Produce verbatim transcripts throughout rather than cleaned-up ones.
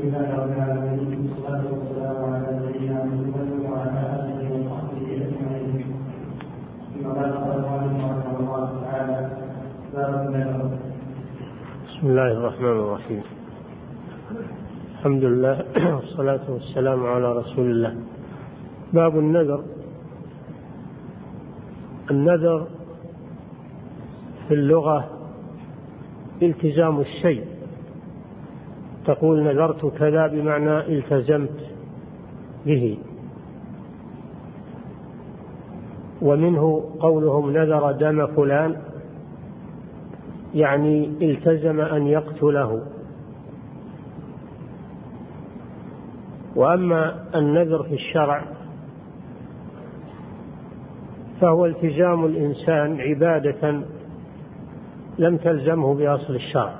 لله رب العالمين والصلاة والسلام على نبينا محمد وعلى آله وصحبه أجمعين. ثم بعد قال رحمه الله تعالى: باب النذر. بسم الله الرحمن الرحيم. الحمد لله والصلاة والسلام على رسول الله. باب النذر. النذر في اللغة التزام الشيء، تقول نذرت كذا بمعنى التزمت به. ومنه قولهم نذر دم فلان، يعني التزم أن يقتله. وأما النذر في الشرع فهو التزام الإنسان عبادة لم تلزمه بأصل الشرع.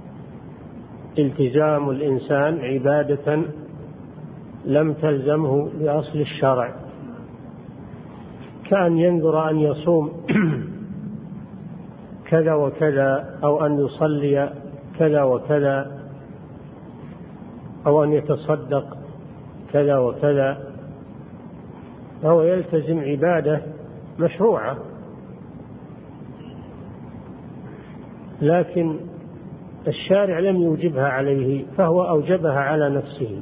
التزام الإنسان عبادة لم تلزمه بأصل الشرع، كأن ينذر أن يصوم كذا وكذا، أو أن يصلي كذا وكذا، أو أن يتصدق كذا وكذا، فهو يلتزم عبادة مشروعة، لكن الشارع لم يوجبها عليه، فهو أوجبها على نفسه،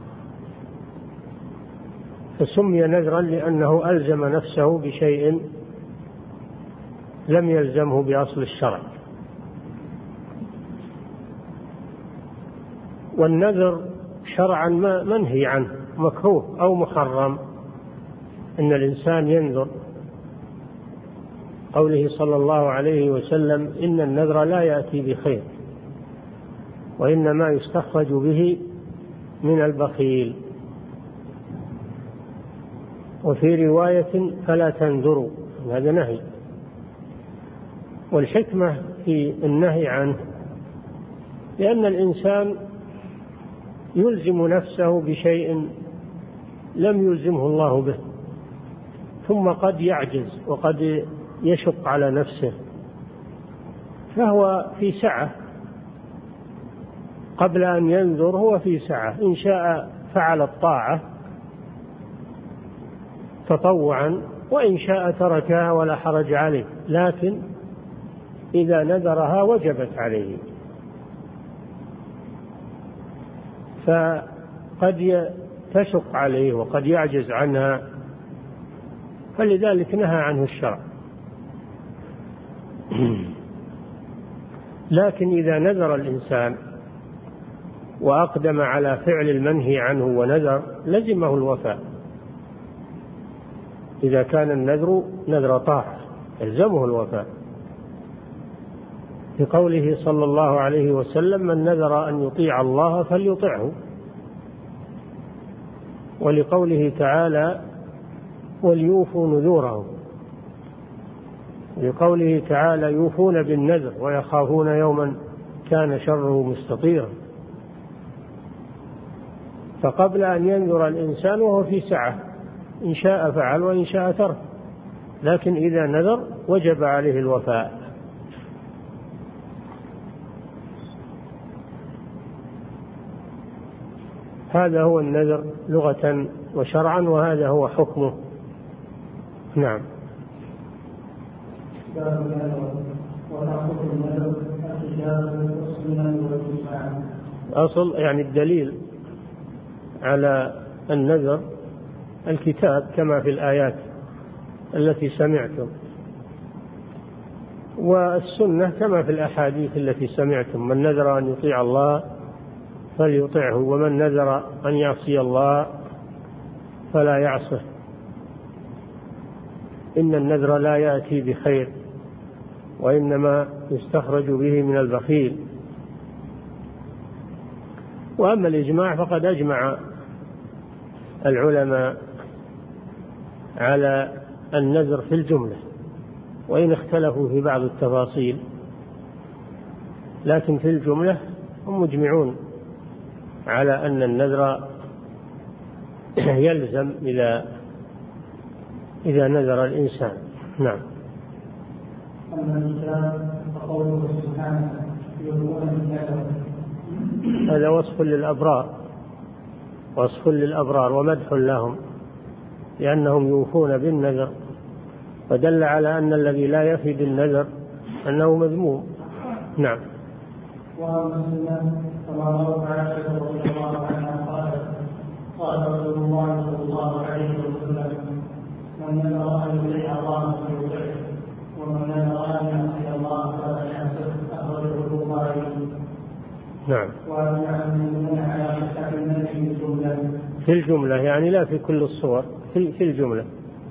فسمي نذرا لأنه ألزم نفسه بشيء لم يلزمه بأصل الشرع. والنذر شرعا منهي عنه، مكروه أو محرم أن الإنسان ينذر. قوله صلى الله عليه وسلم: إن النذر لا يأتي بخير وإنما يستخرج به من البخيل. وفي رواية: فلا تنذروا، هذا نهي. والحكمة في النهي عنه لأن الإنسان يلزم نفسه بشيء لم يلزمه الله به، ثم قد يعجز وقد يشق على نفسه، فهو في سعة. قبل أن ينذر هو في سعة، إن شاء فعل الطاعة تطوعا، وإن شاء تركها ولا حرج عليه، لكن إذا نذرها وجبت عليه، فقد تشق عليه وقد يعجز عنها، فلذلك نهى عنه الشرع. لكن إذا نذر الإنسان وأقدم على فعل المنهي عنه ونذر لزمه الوفاء. إذا كان النذر نذر طاعة يلزمه الوفاء، لقوله صلى الله عليه وسلم: من نذر أن يطيع الله فليطعه. ولقوله تعالى: وليوفوا نذورهم. لقوله تعالى: يوفون بالنذر ويخافون يوما كان شره مستطيرا. فقبل أن ينذر الإنسان وهو في سعة، إن شاء فعل وإن شاء ترك، لكن إذا نذر وجب عليه الوفاء. هذا هو النذر لغة وشرعا، وهذا هو حكمه. نعم. أصل يعني الدليل على النذر الكتاب كما في الآيات التي سمعتم، والسنة كما في الأحاديث التي سمعتم: من نذر أن يطيع الله فليطعه، ومن نذر أن يعصي الله فلا يعصه. إن النذر لا يأتي بخير وإنما يستخرج به من البخيل. وأما الإجماع فقد أجمع العلماء على النذر في الجملة، وإن اختلفوا في بعض التفاصيل، لكن في الجملة هم مجمعون على أن النذر يلزم إذا إذا نذر الإنسان. نعم. أما الإنسان فقوله سبحانه: هذا وصف للأبرار وصف للأبرار ومدح لهم لأنهم يوفون بالنذر، ودل على أن الذي لا يفي بالنذر أنه مذموم. نعم. وأما السنة كما روى عائشة رضي الله عنها قالت قال رسول الله صلى الله عليه وسلم من نذر أن يطيع الله فليطيعه ومن نذر أن يعصي الله فلا يعصه أخرجه البخاري. نعم. وأجمع المسلمون على صحة النذر في الجملة في الجملة يعني لا في كل الصور، في في الجملة.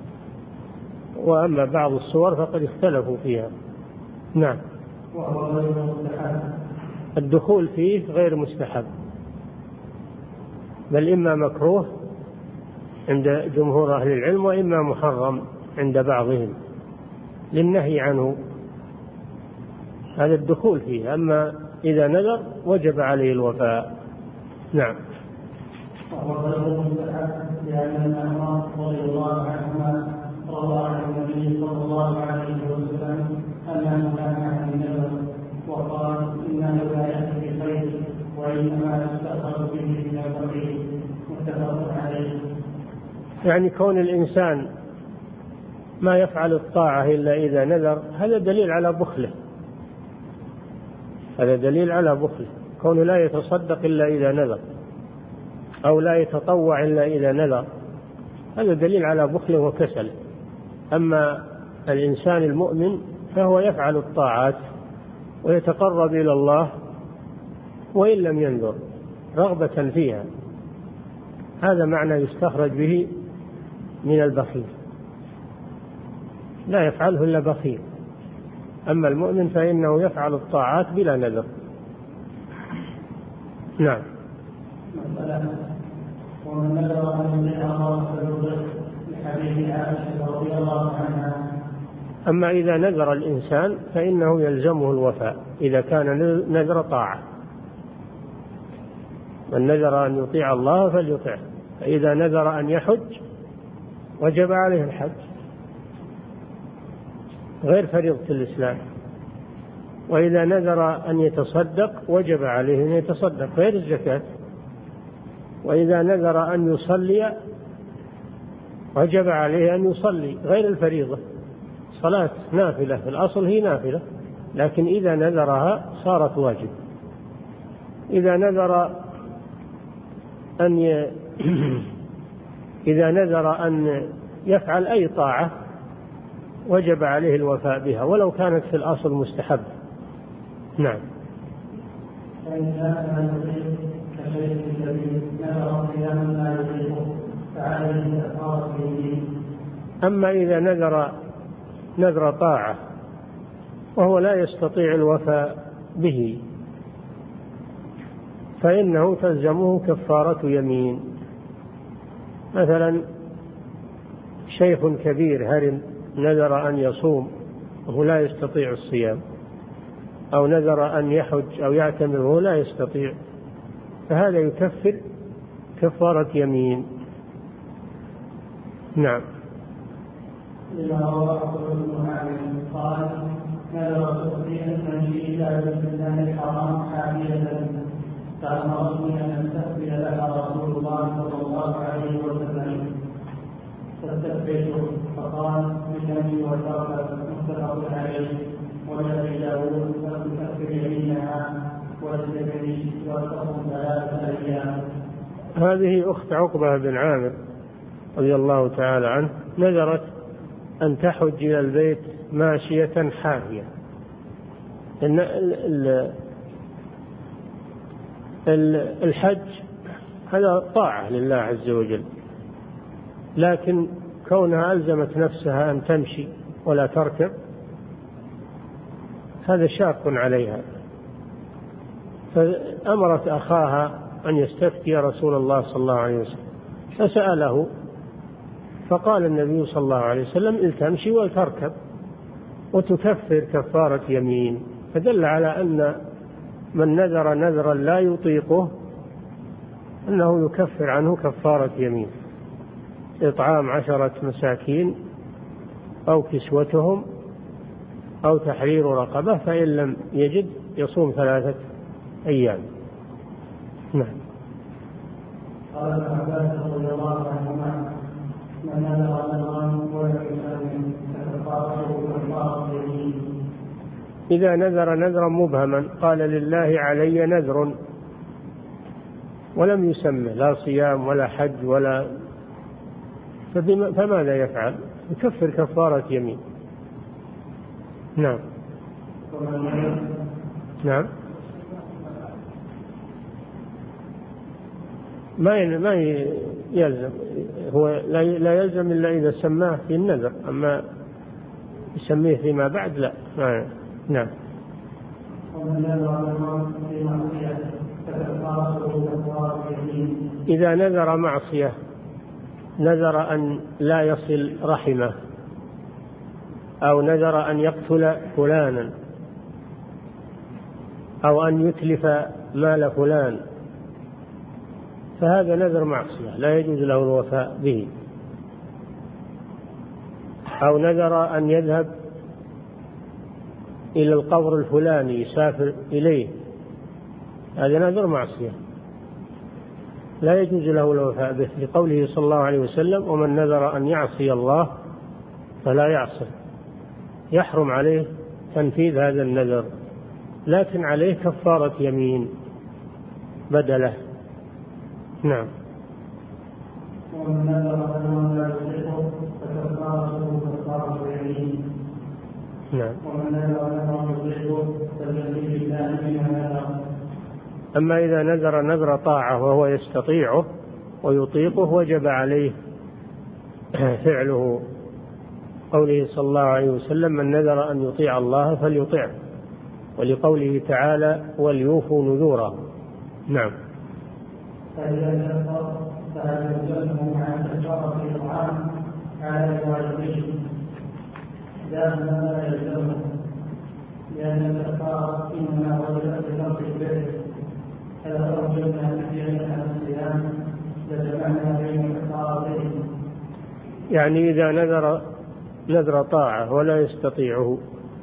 وأما بعض الصور فقد اختلفوا فيها. نعم. وهو غير مستحب. الدخول فيه غير مستحب، بل إما مكروه عند جمهور أهل العلم وإما محرم عند بعضهم للنهي عنه، هذا الدخول فيه. أما إذا نذر وجب عليه الوفاء. نعم. وهو غير مستحب لأن الأمر رضي الله عنهما روى عن النبي صلى الله عليه وسلم أنه نهى عن النذر وقال إنه لا يأتي بخير وإنما يستأثر به من البخيل. متفق عليه. يعني كون الإنسان ما يفعل الطاعة إلا إذا نذر هذا دليل على بخله، هذا دليل على بخله. كونه لا يتصدق إلا إذا نذر أو لا يتطوع إلا إذا نذر هذا دليل على بخله وكسله. أما الإنسان المؤمن فهو يفعل الطاعات ويتقرب إلى الله وإن لم ينذر رغبة فيها، هذا معنى يستخرج به من البخيل، لا يفعله إلا بخيل. أما المؤمن فإنه يفعل الطاعات بلا نذر. نعم. ومن نذر أن يطيع الله فليطيعه لحديث عائشة رضي الله عنها. أما إذا نذر الإنسان فإنه يلزمه الوفاء إذا كان نذر طاعة. من نذر أن يطيع الله فليطيعه، فإذا نذر أن يحج وجب عليه الحج غير فريضة الإسلام، وإذا نذر أن يتصدق وجب عليه أن يتصدق غير الزكاة، وإذا نذر أن يصلي وجب عليه أن يصلي غير الفريضة. صلاة نافلة في الأصل هي نافلة، لكن إذا نذرها صارت واجب. إذا نذر أن ي... إذا نذر أن يفعل أي طاعة وجب عليه الوفاء بها ولو كانت في الأصل مستحب. نعم. فإن كان يطيق كشيء الذي نذر صياما لا يطيقه فعليه كفارة يمين. أما إذا نذر نذر طاعة وهو لا يستطيع الوفاء به فإنه تلزمه كفارة يمين. مثلا شيخ كبير هرم نذر أن يصوم وهو لا يستطيع الصيام، أو نذر أن يحج أو يعتمر وهو لا يستطيع، فهذا يكفر كفارة يمين. نعم. لما رواه ابن عامر قال نذر تؤتي تمشي إلى بيت الله الحرام حافية فأمرتني أن أستقبل لها رسول الله صلى الله عليه وسلم فاستقبلته فقال بجنبي وتركت. متفق عليه. والذي داود لم تكفر يمينها والذي وتصوم ثلاثة أيام. هذه أخت عقبة بن عامر رضي الله تعالى عنه نذرت أن تحج إلى البيت ماشية حافية. إن الحج هذا طاعة لله عز وجل، لكن كونها ألزمت نفسها أن تمشي ولا تركب هذا شاق عليها، فأمرت أخاها أن يستفتي رسول الله صلى الله عليه وسلم فسأله، فقال النبي صلى الله عليه وسلم التمشي وتركب وتكفر كفارة يمين. فدل على أن من نذر نذرا لا يطيقه أنه يكفر عنه كفارة يمين، إطعام عشرة مساكين أو كسوتهم أو تحرير رقبة، فإن لم يجد يصوم ثلاثة أيام. نعم. قال ابن عباس رضي الله عنهما: من نذر نذرا ولم يسلم فكفارته كفارة يمين. إذا نذر نذرا مبهما قال لله علي نذر ولم يسمى لا صيام ولا حج ولا، فماذا يفعل؟ يكفر كفارة يمين. نعم. نعم. ما ما يلزم، هو لا يلزم إلا إذا سماه في النذر، أما يسميه فيما بعد لا. نعم. إذا نذر معصية، نذر أن لا يصل رحمه، أو نذر أن يقتل فلانا، أو أن يتلف مال فلان، فهذا نذر معصية لا يجوز له الوفاء به. أو نذر أن يذهب إلى القبر الفلاني يسافر إليه، هذا نذر معصية لا يجوز له الوفاء به، لقوله صلى الله عليه وسلم: ومن نذر أن يعصي الله فلا يعصي. يحرم عليه تنفيذ هذا النذر، لكن عليه كفارة يمين بدله. نعم. ومن نذر أن لا يصلحه فكفارته كفارة يمين. نعم. ومن نذر أن يصلحه فليصلح بالله مما نذر. أما إذا نذر نذر طاعة وهو يستطيعه ويطيقه وجب عليه فعله، قوله صلى الله عليه وسلم: من نذر أن يطيع الله فليطيعه، ولقوله تعالى: وليوفوا نذورا. نعم. فإذا كفر فهل يلزمه مع كفارة الإطعام على الوالدين؟ لا، لا يلزمه، لأن الكفارة إنما وجبت بنص البر، فلو أوجبنا فدية عن الصيام لجمعنا بين كفارتين. يعني إذا نذر نذر طاعة ولا يستطيعه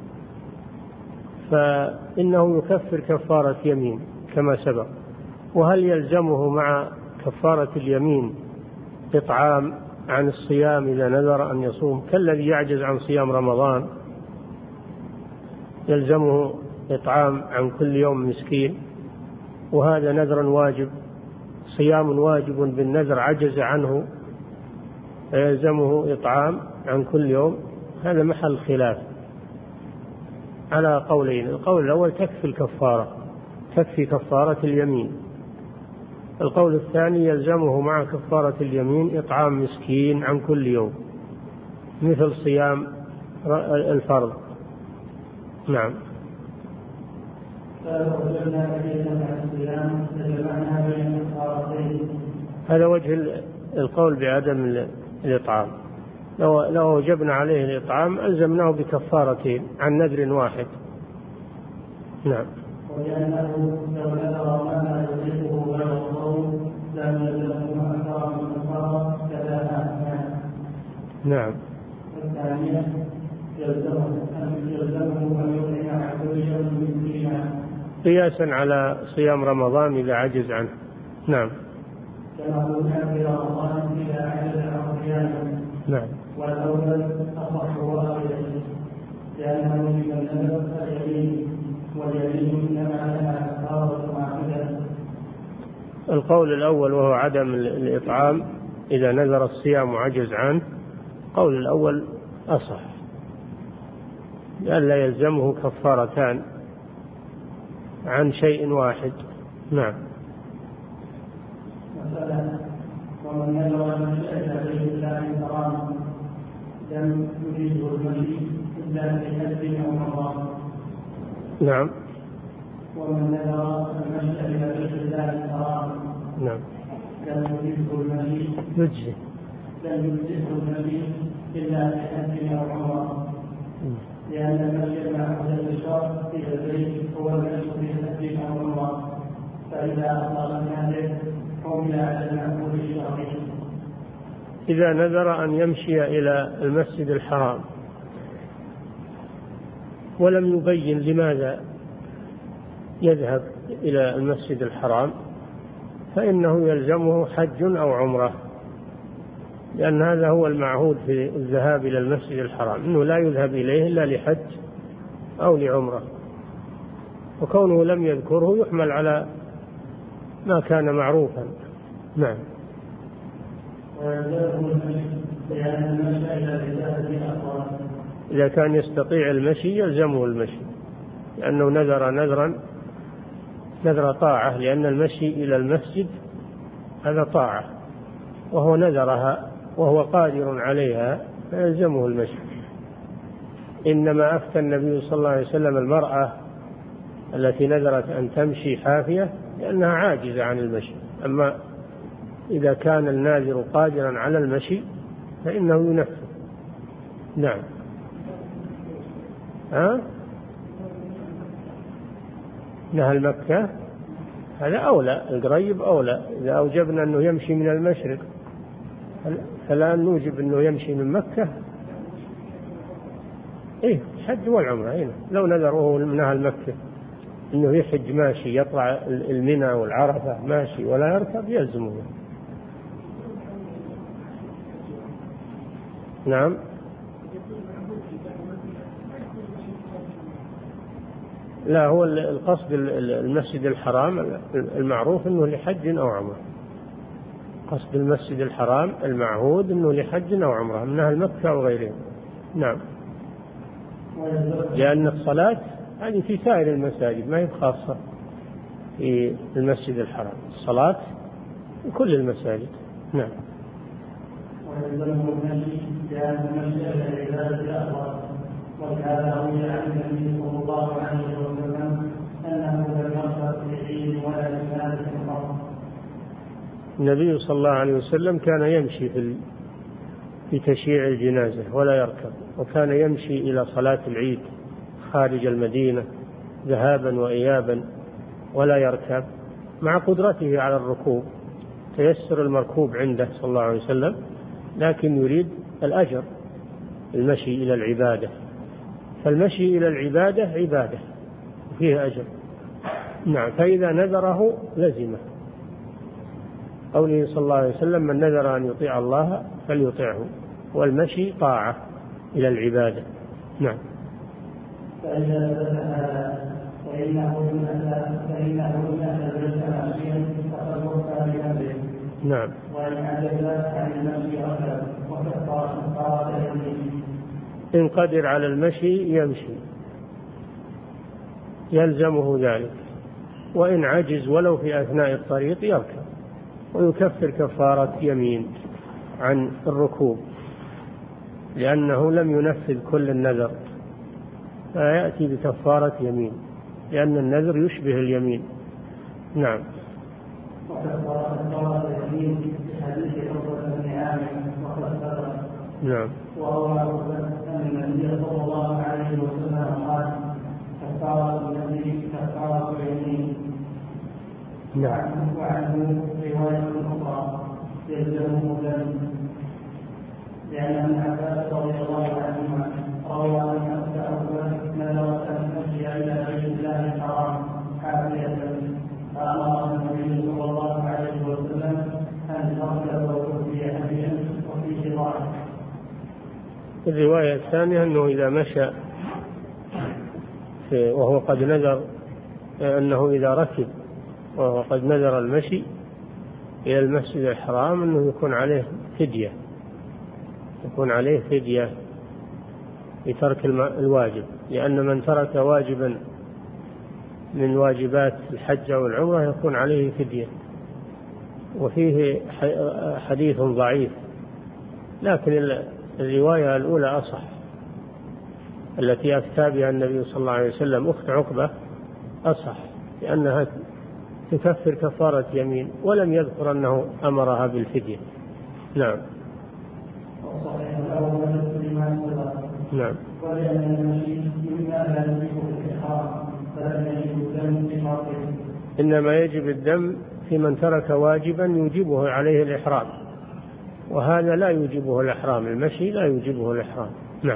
فإنه يكفر كفارة يمين كما سبق. وهل يلزمه مع كفارة اليمين إطعام عن الصيام إذا نذر أن يصوم، كالذي يعجز عن صيام رمضان يلزمه إطعام عن كل يوم مسكين، وهذا نذر واجب، صيام واجب بالنذر عجز عنه فيلزمه إطعام عن كل يوم؟ هذا محل خلاف على قولين. القول الأول: تكفي الكفارة، تكفي كفارة اليمين. القول الثاني: يلزمه مع كفارة اليمين إطعام مسكين عن كل يوم مثل صيام الفرض. نعم. هذا وجه القول بعدم الإطعام. لو لو وجبنا عليه الإطعام ألزمناه بكفارتين عن نذر واحد. نعم. ولأنه لو نذر ما يصيبه غير الصوم لم يلزمه أكثر من كفارة كذا. نعم. والثانية يلزمه أن يلزمه أن يطعم عن كل يوم مسكينا قياسا على صيام رمضان إذا عجز عنه. نعم. كما هو في رمضان إذا عجز عن صيامه. نعم. والأول أصح وأبيض، لأنه من النذر اليمين، واليمين إنما لها كفارة واحدة. القول الأول وهو عدم الإطعام إذا نذر الصيام وعجز عنه، القول الأول أصح، لأن لا يلزمه كفارتان عن شيء واحد. نعم. مثلا: ومن نذر أن يشهد به الله حرام لم يجيزه المشي إلا بحج أو عمرة. نعم. ومن نذر أن يشهد به الله حرام نعم. لم يجيزه المشي يجزي لم يجزه المشي إلا بحج أو عمرة، لأن المشي مع حدث الشرع في البيت هو المشي في حج أو عمرة، فإذا أطلق النادر حمل على المأمور الشرعي. إذا نذر أن يمشي إلى المسجد الحرام ولم يبين لماذا يذهب إلى المسجد الحرام، فإنه يلزمه حج أو عمرة، لأن هذا هو المعهود في الذهاب إلى المسجد الحرام، أنه لا يذهب إليه إلا لحج أو لعمرة، وكونه لم يذكره يحمل على ما كان معروفا. نعم. إذا كان يستطيع المشي يلزمه المشي، لأنه نذر نذرا نذر طاعة، لأن المشي إلى المسجد هذا طاعة، وهو نذرها وهو قادر عليها فيلزمه المشي. إنما أفتى النبي صلى الله عليه وسلم المرأة التي نذرت أن تمشي حافية لأنها عاجزة عن المشي، أما إذا كان الناذر قادرا على المشي فإنه ينفذ. نعم. ها؟ نهى مكة هذا أولى، القريب أولى. إذا أوجبنا أنه يمشي من المشرق فلا نوجب أنه يمشي من مكة. إيه الحج والعمرة هنا لو نذره من أهل مكة أنه يحج ماشي، يطلع المنى والعرفة ماشي ولا يركب يلزمه. نعم. لا، هو القصد المسجد الحرام المعروف أنه لحج أو عمرة، قصد المسجد الحرام المعهود أنه لحج أو عمرة من أهل مكة أو غيرهم. نعم. لأن الصلاة هذه في سائر المساجد ما هي خاصة في المسجد الحرام، الصلاة في كل المساجد. نعم. وكان روي عن النبي صلى الله عليه وسلم أنه لم يركب في عيد ولا جنازة قط. النبي صلى الله عليه وسلم كان يمشي في في تشييع الجنازة ولا يركب، وكان يمشي إلى صلاة العيد خارج المدينة ذهابا وإيابا ولا يركب، مع قدرته على الركوب، تيسر المركوب عنده صلى الله عليه وسلم، لكن يريد الأجر المشي إلى العبادة، فالمشي إلى العبادة عبادة وفيه أجر. نعم. فإذا نذره لزمه، قوله صلى الله عليه وسلم من نذر أن يطيع الله فليطيعه، والمشي طاعة إلى العبادة. نعم. فإذا فتح فإنه من أهل البيت ماشيا فقد وفى بأمره. نعم. وإن عجز عن المشي ركب وكفارة يمين. إن قدر على المشي يمشي يلزمه ذلك، وإن عجز ولو في أثناء الطريق يركب ويكفر كفارة يمين عن الركوب، لأنه لم ينفذ كل النذر، فيأتي بكفارة يمين، لأن النذر يشبه اليمين. نعم. نعم. وهو أن النبي صلى الله عليه وسلم قال كفارة الذي كفارة اليمين. نعم. وعنه رواية أخرى يلزمه ذلك، لأن ابن عباس رضي الله عنهما روى أن أبا نذرت أن تمشي إلى بيت الله الحرام حافية، فأمر النبي صلى الله عليه وسلم أن تركب وتؤتي هديا وفيه ضعف. الرواية الثانية أنه إذا مشى وهو قد نذر أنه إذا ركب وهو قد نذر المشي إلى المسجد الحرام أنه يكون عليه فدية، يكون عليه فدية لترك الواجب، لأن من ترك واجبا من واجبات الحج أو العمرة يكون عليه فدية. وفيه حديث ضعيف، لكن الرواية الأولى أصح، التي أفتى بها النبي صلى الله عليه وسلم أخت عقبة أصح، لأنها تكفر كفارة يمين، ولم يذكر أنه أمرها بالفدية. نعم. نعم. إنما يجب الدم في من ترك واجبا يوجبه عليه الإحرام، وهذا لا يوجبه الإحرام، المشي لا يوجبه الإحرام. نعم.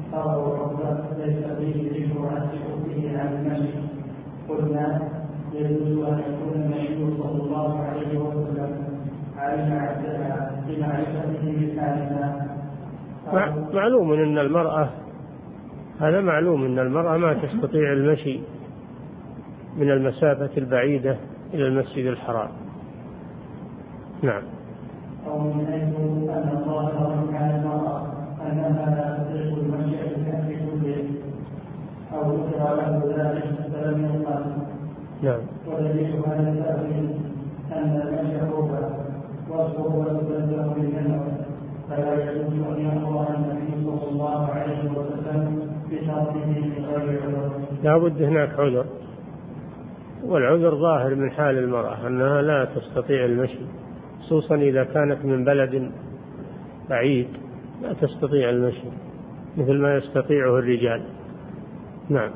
أو الركبة ليس فيه ذكر عن سكوته عن المشي. قلنا يجوز أن يكون النبي صلى الله عليه وسلم علم عبدها بمعرفته بحالها. معلوم أن المرأة هذا معلوم أن المرأة ما تستطيع المشي من المسافة البعيدة إلى المسجد الحرام. نعم. أو من حيث أن الظاهر كان المرأة أنها لا تطيق المشي في كله أو ذكر له ذلك فلم يقل. نعم. ودليل هذا التأويل أن المشي قربة والقربة تبدأ بالجنة، فلا يجوز أن يأمر النبي صلى الله عليه وسلم بتركه بغير عذر. لا بد هناك عذر، والعذر ظاهر من حال المرأة أنها لا تستطيع المشي، خصوصا إذا كانت من بلد بعيد لا تستطيع المشي مثل ما يستطيعه الرجال. نعم.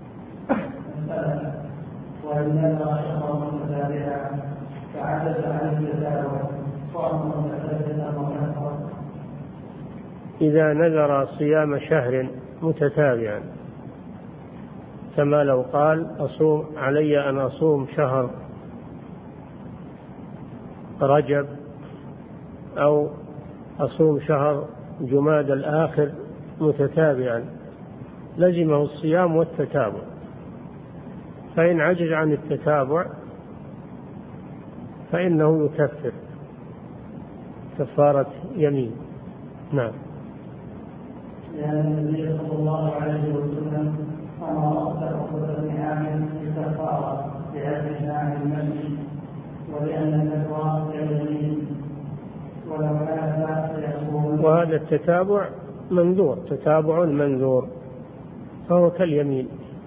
وإن نذر شهرا متتابعا فعجز عن التتابع صام متتابعا وكفر. إذا نذر صيام شهر متتابعا كما لو قال أصوم علي أن أصوم شهر رجب أو أصوم شهر جماد الآخر متتابعا لزمه الصيام والتتابع، فإن عجز عن التتابع فإنه يكفر كفارة يمين. نعم. لأن النبي صلى الله عليه وسلم أمر عقبة بن عامر بالكفارة بعزمها عن المشي، ولأن النذر كاليمين ولو كان فيصوم. وهذا التتابع منذور، تتابع منذور فهو كاليمين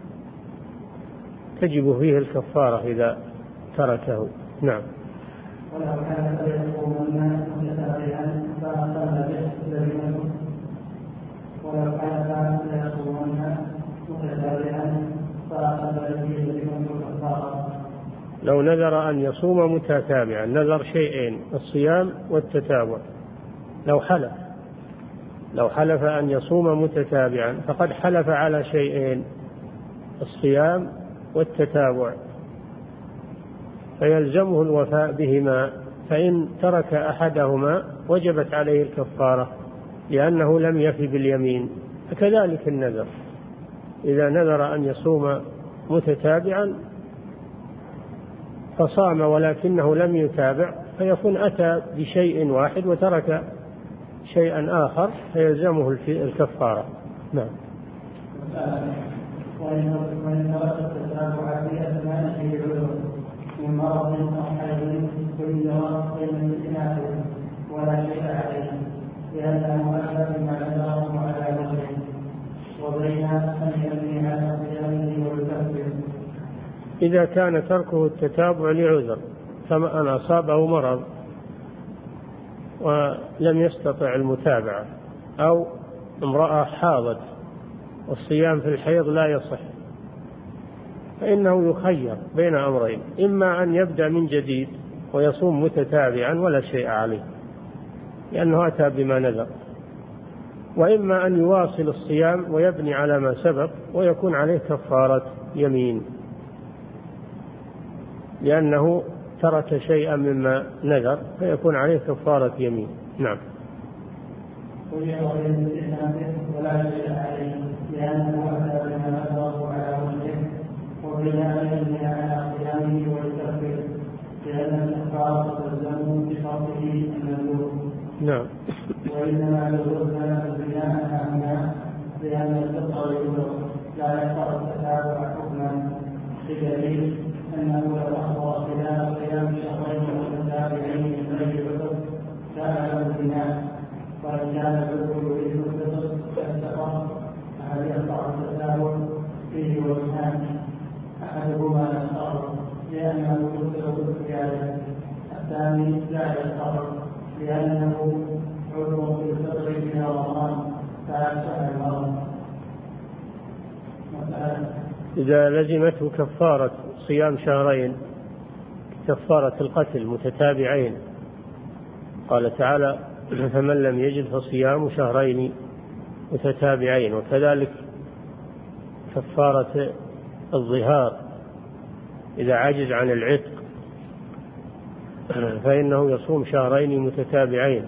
تجب فيه الكفارة إذا تركه. نعم. ولو كان فيصوم الناس متتابعا فأقل به لزمه. ولو كان فيصوم الناس متتابعا فأقل به لزمه الكفارة. لو نذر أن يصوم متتابعا نذر شيئين الصيام والتتابع، لو حلف لو حلف أن يصوم متتابعا فقد حلف على شيئين الصيام والتتابع فيلزمه الوفاء بهما، فإن ترك أحدهما وجبت عليه الكفارة لأنه لم يفي باليمين. فكذلك النذر إذا نذر أن يصوم متتابعا فصام ولكنه لم يتابع فيكون أتى بشيء واحد وترك شيئا آخر فيلزمه الكفارة. نعم. وإن ترك التتابع في أثناء العذر من مرض أو حيض كل وقت الإناث ولا شيء عليه لأنه أتى بما نذره على وجهه، وبين أن يبني على صيامه ويكفر. إذا كان تركه التتابع لعذر كما أن أصابه مرض ولم يستطع المتابعة، أو امرأة حاضت والصيام في الحيض لا يصح، فإنه يخير بين أمرين، إما أن يبدأ من جديد ويصوم متتابعا ولا شيء عليه لأنه أتى بما نذر، وإما أن يواصل الصيام ويبني على ما سبق ويكون عليه كفارة يمين لأنه ترك شيئا مما نذر فيكون عليه كفارة يمين. نعم. ولا شيء عليه لأنه أتى بما نذره على وجهه، وبناء على صيامه ويكفر لأن الكفارة تلزمه بشرطه المذكور. نعم. وإنما يجوزنا البناء عنها لأن الفطر لا يقع التتابع حكما، بدليل أنه لو أخبر خلال صيام شهرين متتابعين من غير عذر كان له البناء، وإن كان العذر يريد الفطر فالسفر فهل يقع التتابع فيه وجهان، أحدهما يقع لأنه يفطر بالزيادة، الثاني لا يقع لأنه عذر في الفطر في رمضان فأشبه المرض. إذا لزمته كفارة صيام شهرين كفارة القتل متتابعين قال تعالى فمن لم يجد فصيام شهرين متتابعين. وكذلك كفارة الظهار إذا عجز عن العتق فإنه يصوم شهرين متتابعين.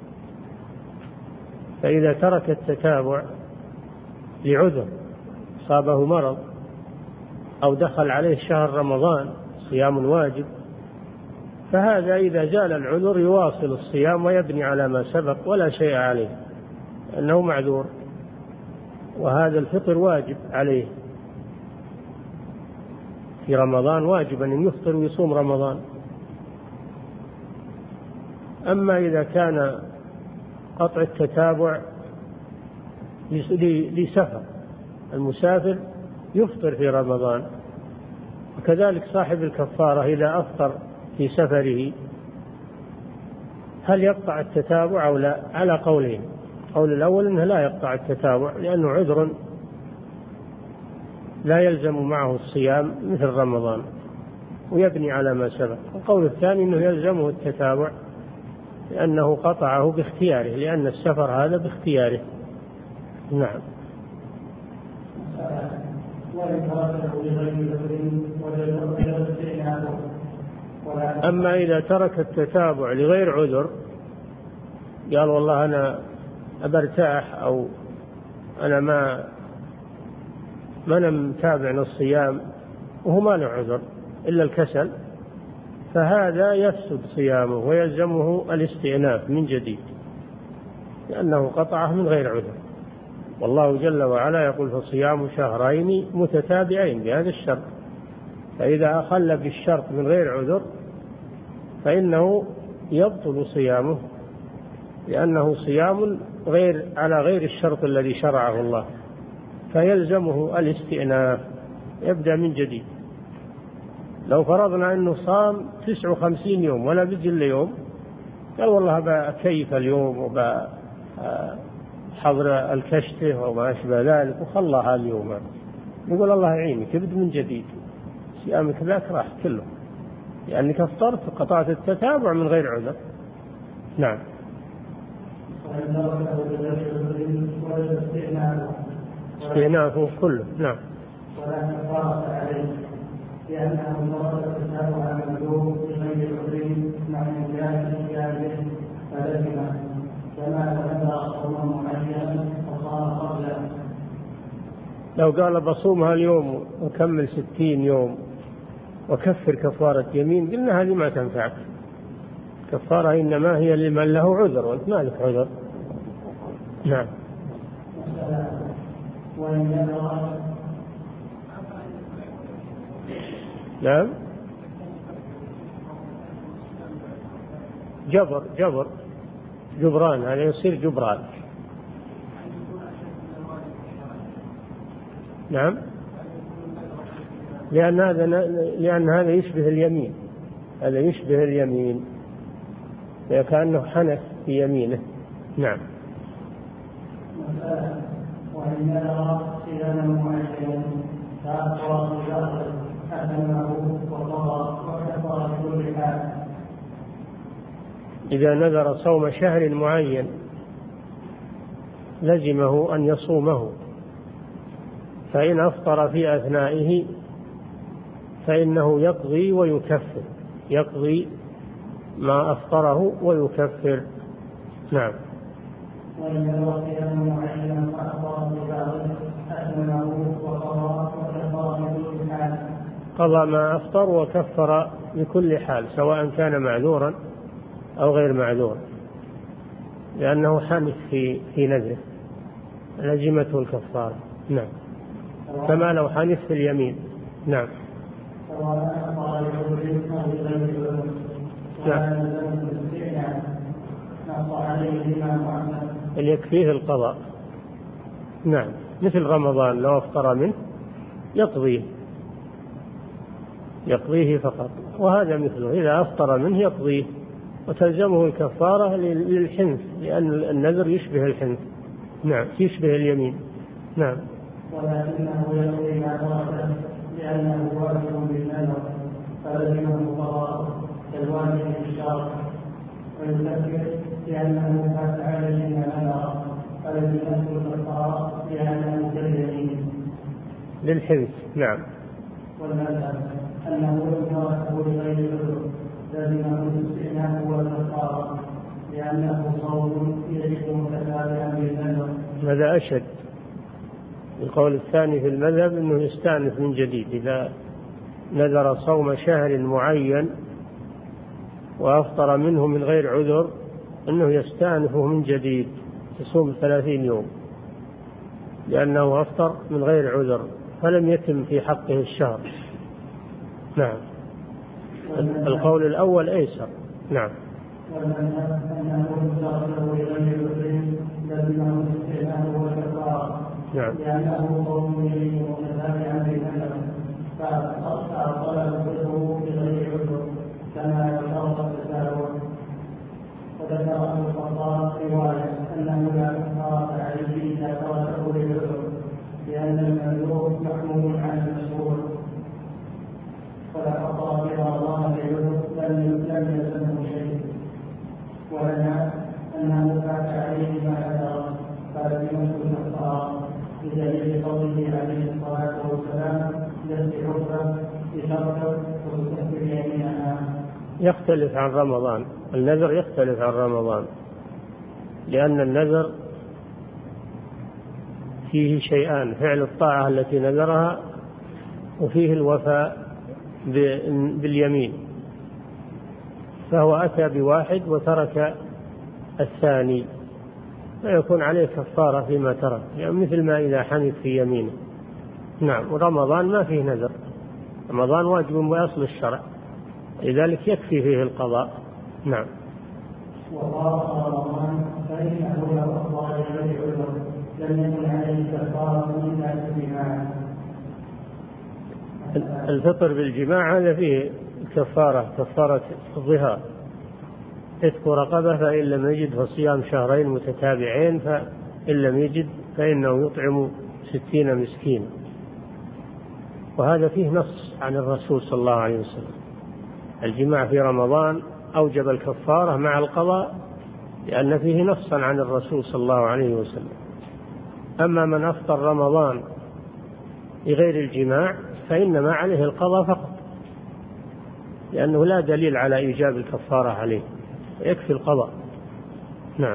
فإذا ترك التتابع لعذر صابه مرض أو دخل عليه شهر رمضان صيام واجب، فهذا إذا زال العذر يواصل الصيام ويبني على ما سبق ولا شيء عليه أنه معذور، وهذا الفطر واجب عليه في رمضان، واجب أن يفطر ويصوم رمضان. أما إذا كان قطع التتابع لسفر، المسافر يفطر في رمضان، وكذلك صاحب الكفارة إذا أفطر في سفره هل يقطع التتابع أو لا؟ على قولين. قول الأول أنه لا يقطع التتابع لأنه عذر لا يلزم معه الصيام مثل رمضان ويبني على ما سبق. القول الثاني أنه يلزمه التتابع لأنه قطعه باختياره، لأن السفر هذا باختياره. نعم. أما إذا ترك التتابع لغير عذر، قال والله أنا أبرتاح أو أنا ما ما أنا متابع الصيام وهو ما له عذر إلا الكسل، فهذا يفسد صيامه ويلزمه الاستئناف من جديد لأنه قطعه من غير عذر. والله جل وعلا يقول فصيام شهرين متتابعين بهذا الشرط، فإذا أخل بالشرط من غير عذر فإنه يبطل صيامه لأنه صيام غير على غير الشرط الذي شرعه الله، فيلزمه الاستئناف يبدأ من جديد. لو فرضنا أنه صام تسع وخمسين يوم ولا بيجي إلا يوم، قال والله بأكيف اليوم وبحضر الكشته وما أشبه ذلك وخلها اليوم، يقول الله يعينك يبدأ من جديد، صيامك ذاك راح كله لأنك افطرت وقطعت التتابع من غير عذر. نعم. استئنافه كله. نعم. ولا كفارة عليه لأنه مرد التتابع عن المندوب بغير عذر مع إمكان إتيانه فلزمه، كما تبلغ صوما معينا وصام قبله. لو قال بصومها اليوم وكمل ستين يوم وكفر كفارة يمين، قلنا هذه ما تنفعك، كفارة إنما هي لمن له عذر وأنت ما لك عذر. نعم. نعم. جبر جبر جبران، هذا يصير جبران. نعم. لأن هذا لأن هذا يشبه اليمين، هذا يشبه اليمين كأنه حنث في يمينه. نعم. وإن نذر صياما معينا فأفطر بشهر أثمه وقضى وكفر بكل حال. إذا نذر صوم شهر معين لزمه أن يصومه، فإن أفطر في أثنائه فإنه يقضي ويكفر، يقضي ما أفطره ويكفر. نعم. وإن نذر صياما معينا فأفطر بشهر أثمه وقضى وكفر بكل حال. قضى ما أفطر وكفر بكل حال سواء كان معذورا أو غير معذور، لأنه حنث في في نذره لزمته الكفارة. نعم. كما لو حنث في اليمين. نعم. اللي يكفيه القضاء. نعم. مثل رمضان لو أفطر منه يقضيه يقضيه فقط، وهذا مثله إذا أفطر منه يقضيه وتلزمه الكفارة للحنث، لأن النذر يشبه الحنث. نعم. يشبه اليمين. نعم. ولكنه يقضي ما تركه لأنه واجب بالنذر فلزمه قضاء كالواجب بالشرع، ويكفر لأنه فات عليه ما نذر الذي يدخل الكفارة لأنه كاليمين للحنث. نعم. والمذهب أنه إن تركه لغير عذر لازمه الاستئناف والكفارة لأنه صوم يجب متتابعا بالنذر. هذا أشد. القول الثاني في المذهب أنه يستأنف من جديد إذا نذر صوم شهر معين وأفطر منه من غير عذر، أنه يستأنفه من جديد يصوم ثلاثين يوم لأنه أفطر من غير عذر فلم يتم في حقه الشهر. نعم. القول الأول أيسر. نعم. والمذهب أنه يستغفر لغير عذر لازمه الاستئناف والكفارة نعم. لأنه صوم يجب متتابعا بالنذر فأبطل عذره بغير عذر كما يشترط التتابع. وذكر أبو الخطاب رواية أنه لا كفارة عليه إذا تركه للعذر لأن المملوك محمول على المشهور ولا خطأ في رمضان للعذر لم يلزمه شيء. ولنا أنه فات عليه ما أدرك فلزمته الكفارة بدليل قوله عليه الصلاة والسلام لست حكمه بشرطه وتكفر يمينها. يختلف عن رمضان. النذر يختلف عن رمضان لأن النذر فيه شيئان: فعل الطاعة التي نذرها، وفيه الوفاء باليمين، فهو أتى بواحد وترك الثاني فيكون عليه كفارة فيما ترك، يعني مثل ما إذا حنث في يمينه. نعم. ورمضان ما فيه نذر، رمضان واجب بأصل الشرع، لذلك يكفي فيه القضاء. نعم. وقال رمضان فإنه لو أفضل غير عذر لم يكن عليه كفارة إلا بالجماع. الفطر بالجماع هذا فيه كفارة، كفارة الظهار، عتق رقبة فإن لم يجد فصيام شهرين متتابعين، فإن لم يجد فإنه يطعم ستين مسكين. وهذا فيه نص عن الرسول صلى الله عليه وسلم. الجماع في رمضان أوجب الكفارة مع القضاء لأن فيه نصا عن الرسول صلى الله عليه وسلم. أما من أفطر رمضان بغير الجماع فإنما عليه القضاء فقط، لأنه لا دليل على إيجاب الكفارة عليه، يكفي القضاء. نعم.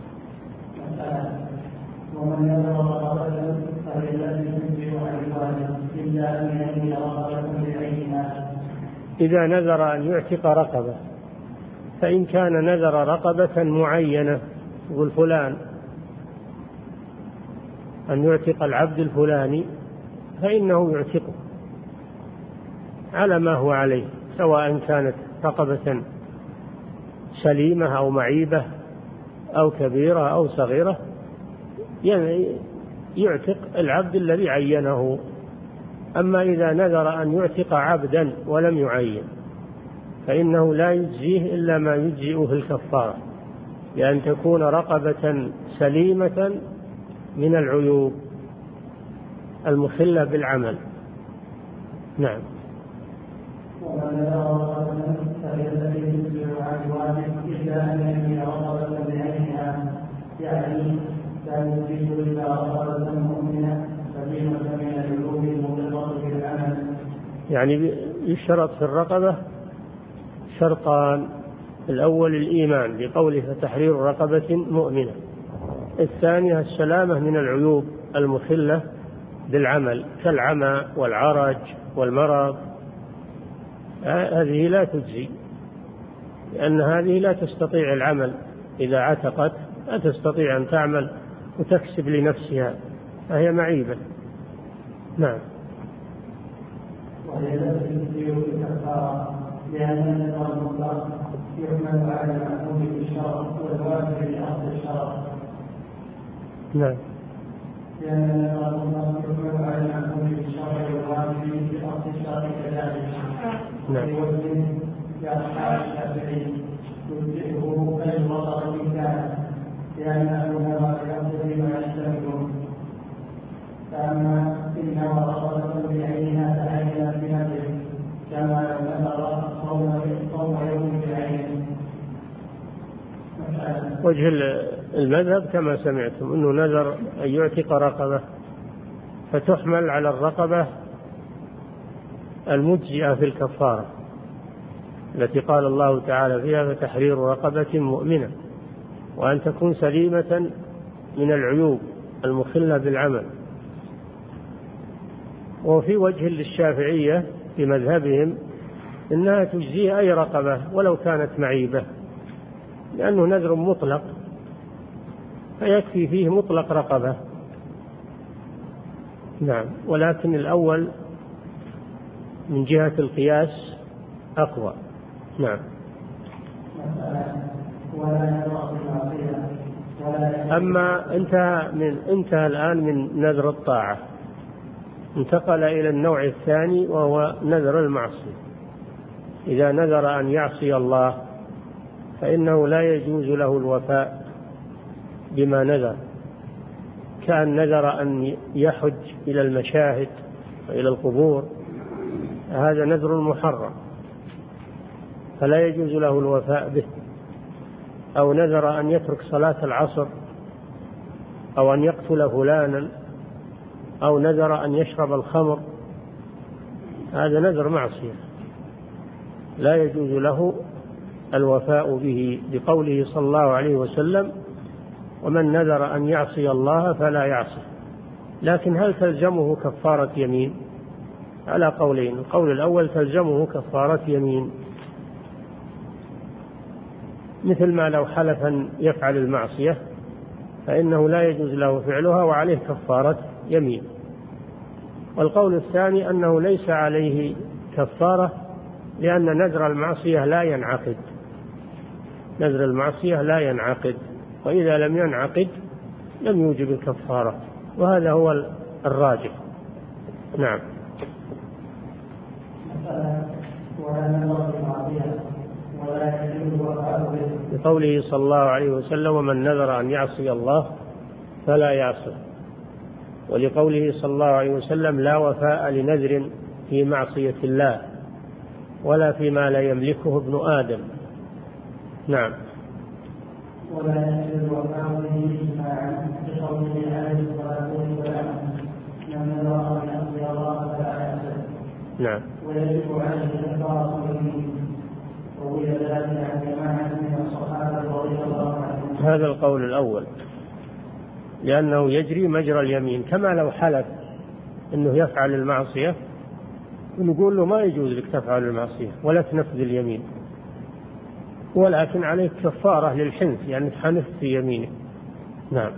ومن يرى رغبة فللذي ينزل عن الواجب إلا أن يكون رغبة بعينها. إذا نذر أن يعتق رقبة، فإن كان نذر رقبة معينة، يقول فلان أن يعتق العبد الفلاني، فإنه يعتقه على ما هو عليه، سواء كانت رقبة سليمة أو معيبة أو كبيرة أو صغيرة، يعني يعتق العبد الذي عينه. أما إذا نذر أن يعتق عبدا ولم يعين فإنه لا يجزيه إلا ما يجزئه الكفارة، لأن تكون رقبة سليمة من العيوب المخلة بالعمل. نعم. ومن نذر رغبة فللذي ينزل عن الواجب إلا أن يكون رغبة بعينها، يعني لا يجزيه إلا رغبة مؤمنة سليمة من العيوب المضرة بالعمل. يعني يشترط في الرقبة شرطان: الأول الإيمان بقوله فتحرير رقبة مؤمنة، الثانية السلامة من العيوب المخلة بالعمل كالعمى والعرج والمرض، هذه لا تجزي، لأن هذه لا تستطيع العمل، إذا عتقت لا تستطيع أن تعمل وتكسب لنفسها، فهي معيبة. نعم. وهي التي تجزئ الكفارة لأن النذر المطلق يحمل على المأمور بالشرع والواجب لأصل الشرع. نعم. لأن النذر المطلق يحمل على المأمور بالشرع والواجب لأصل الشرع كذلك. نعم. في وجه لأصحاب الشافعي يجزئه أي وضع الإنسان لأنه نذر يقتضي ما يشتمل. فأما إن ورقة بعينها فعينها بنفسه كما لو نذر صوم يوم بعينه. وجه المذهب كما سمعتم أنه نذر أن يعتق رقبة، فتحمل على الرقبة المجزئة في الكفارة التي قال الله تعالى فيها فتحرير رقبة مؤمنة، وأن تكون سليمة من العيوب المخلة بالعمل. وفي وجه للشافعية في مذهبهم إنها تجزي أي رقبة ولو كانت معيبة، لأنه نذر مطلق فيكفي فيه مطلق رقبة. نعم، ولكن الأول من جهة القياس أقوى. نعم. أما انتهى من انتهى الآن من نذر الطاعة، انتقل إلى النوع الثاني وهو نذر المعصية. إذا نذر أن يعصي الله فإنه لا يجوز له الوفاء بما نذر، كأن نذر أن يحج إلى المشاهد وإلى القبور، هذا نذر محرم فلا يجوز له الوفاء به. أو نذر أن يترك صلاة العصر، أو أن يقتل فلانا، أو نذر أن يشرب الخمر، هذا نذر معصية لا يجوز له الوفاء به، لقوله صلى الله عليه وسلم ومن نذر أن يعصي الله فلا يعصي. لكن هل تلزمه كفارة يمين؟ على قولين، القول الأول تلزمه كفارة يمين، مثل ما لو حلف أن يفعل المعصية فإنه لا يجوز له فعلها وعليه كفارة يمين. والقول الثاني أنه ليس عليه كفارة، لأن نذر المعصية لا ينعقد، نذر المعصية لا ينعقد، وإذا لم ينعقد لم يوجب الكفارة، وهذا هو الراجح. نعم. بقوله صلى الله عليه وسلم ومن نذر أن يعصي الله فلا يعصي، ولقوله صلى الله عليه وسلم لا وفاء لنذر في معصية الله ولا فيما لا يملكه ابن آدم. نعم. ولا يجوز الوفاء به إجماعا بقوله عليه الصلاة والسلام من نذر أن يعصي الله فلا يعصي. نعم. ويجب عليه كفارة يمين، وروي ذلك عن جماعة من الصحابة رضي الله عنهم. هذا القول الأول، لأنه يجري مجرى اليمين، كما لو حلف أنه يفعل المعصية ونقول له ما يجوز لك تفعل المعصية ولا تنفذ اليمين، ولكن عليك كفارة للحنث، يعني تحنث في يمينه. نعم.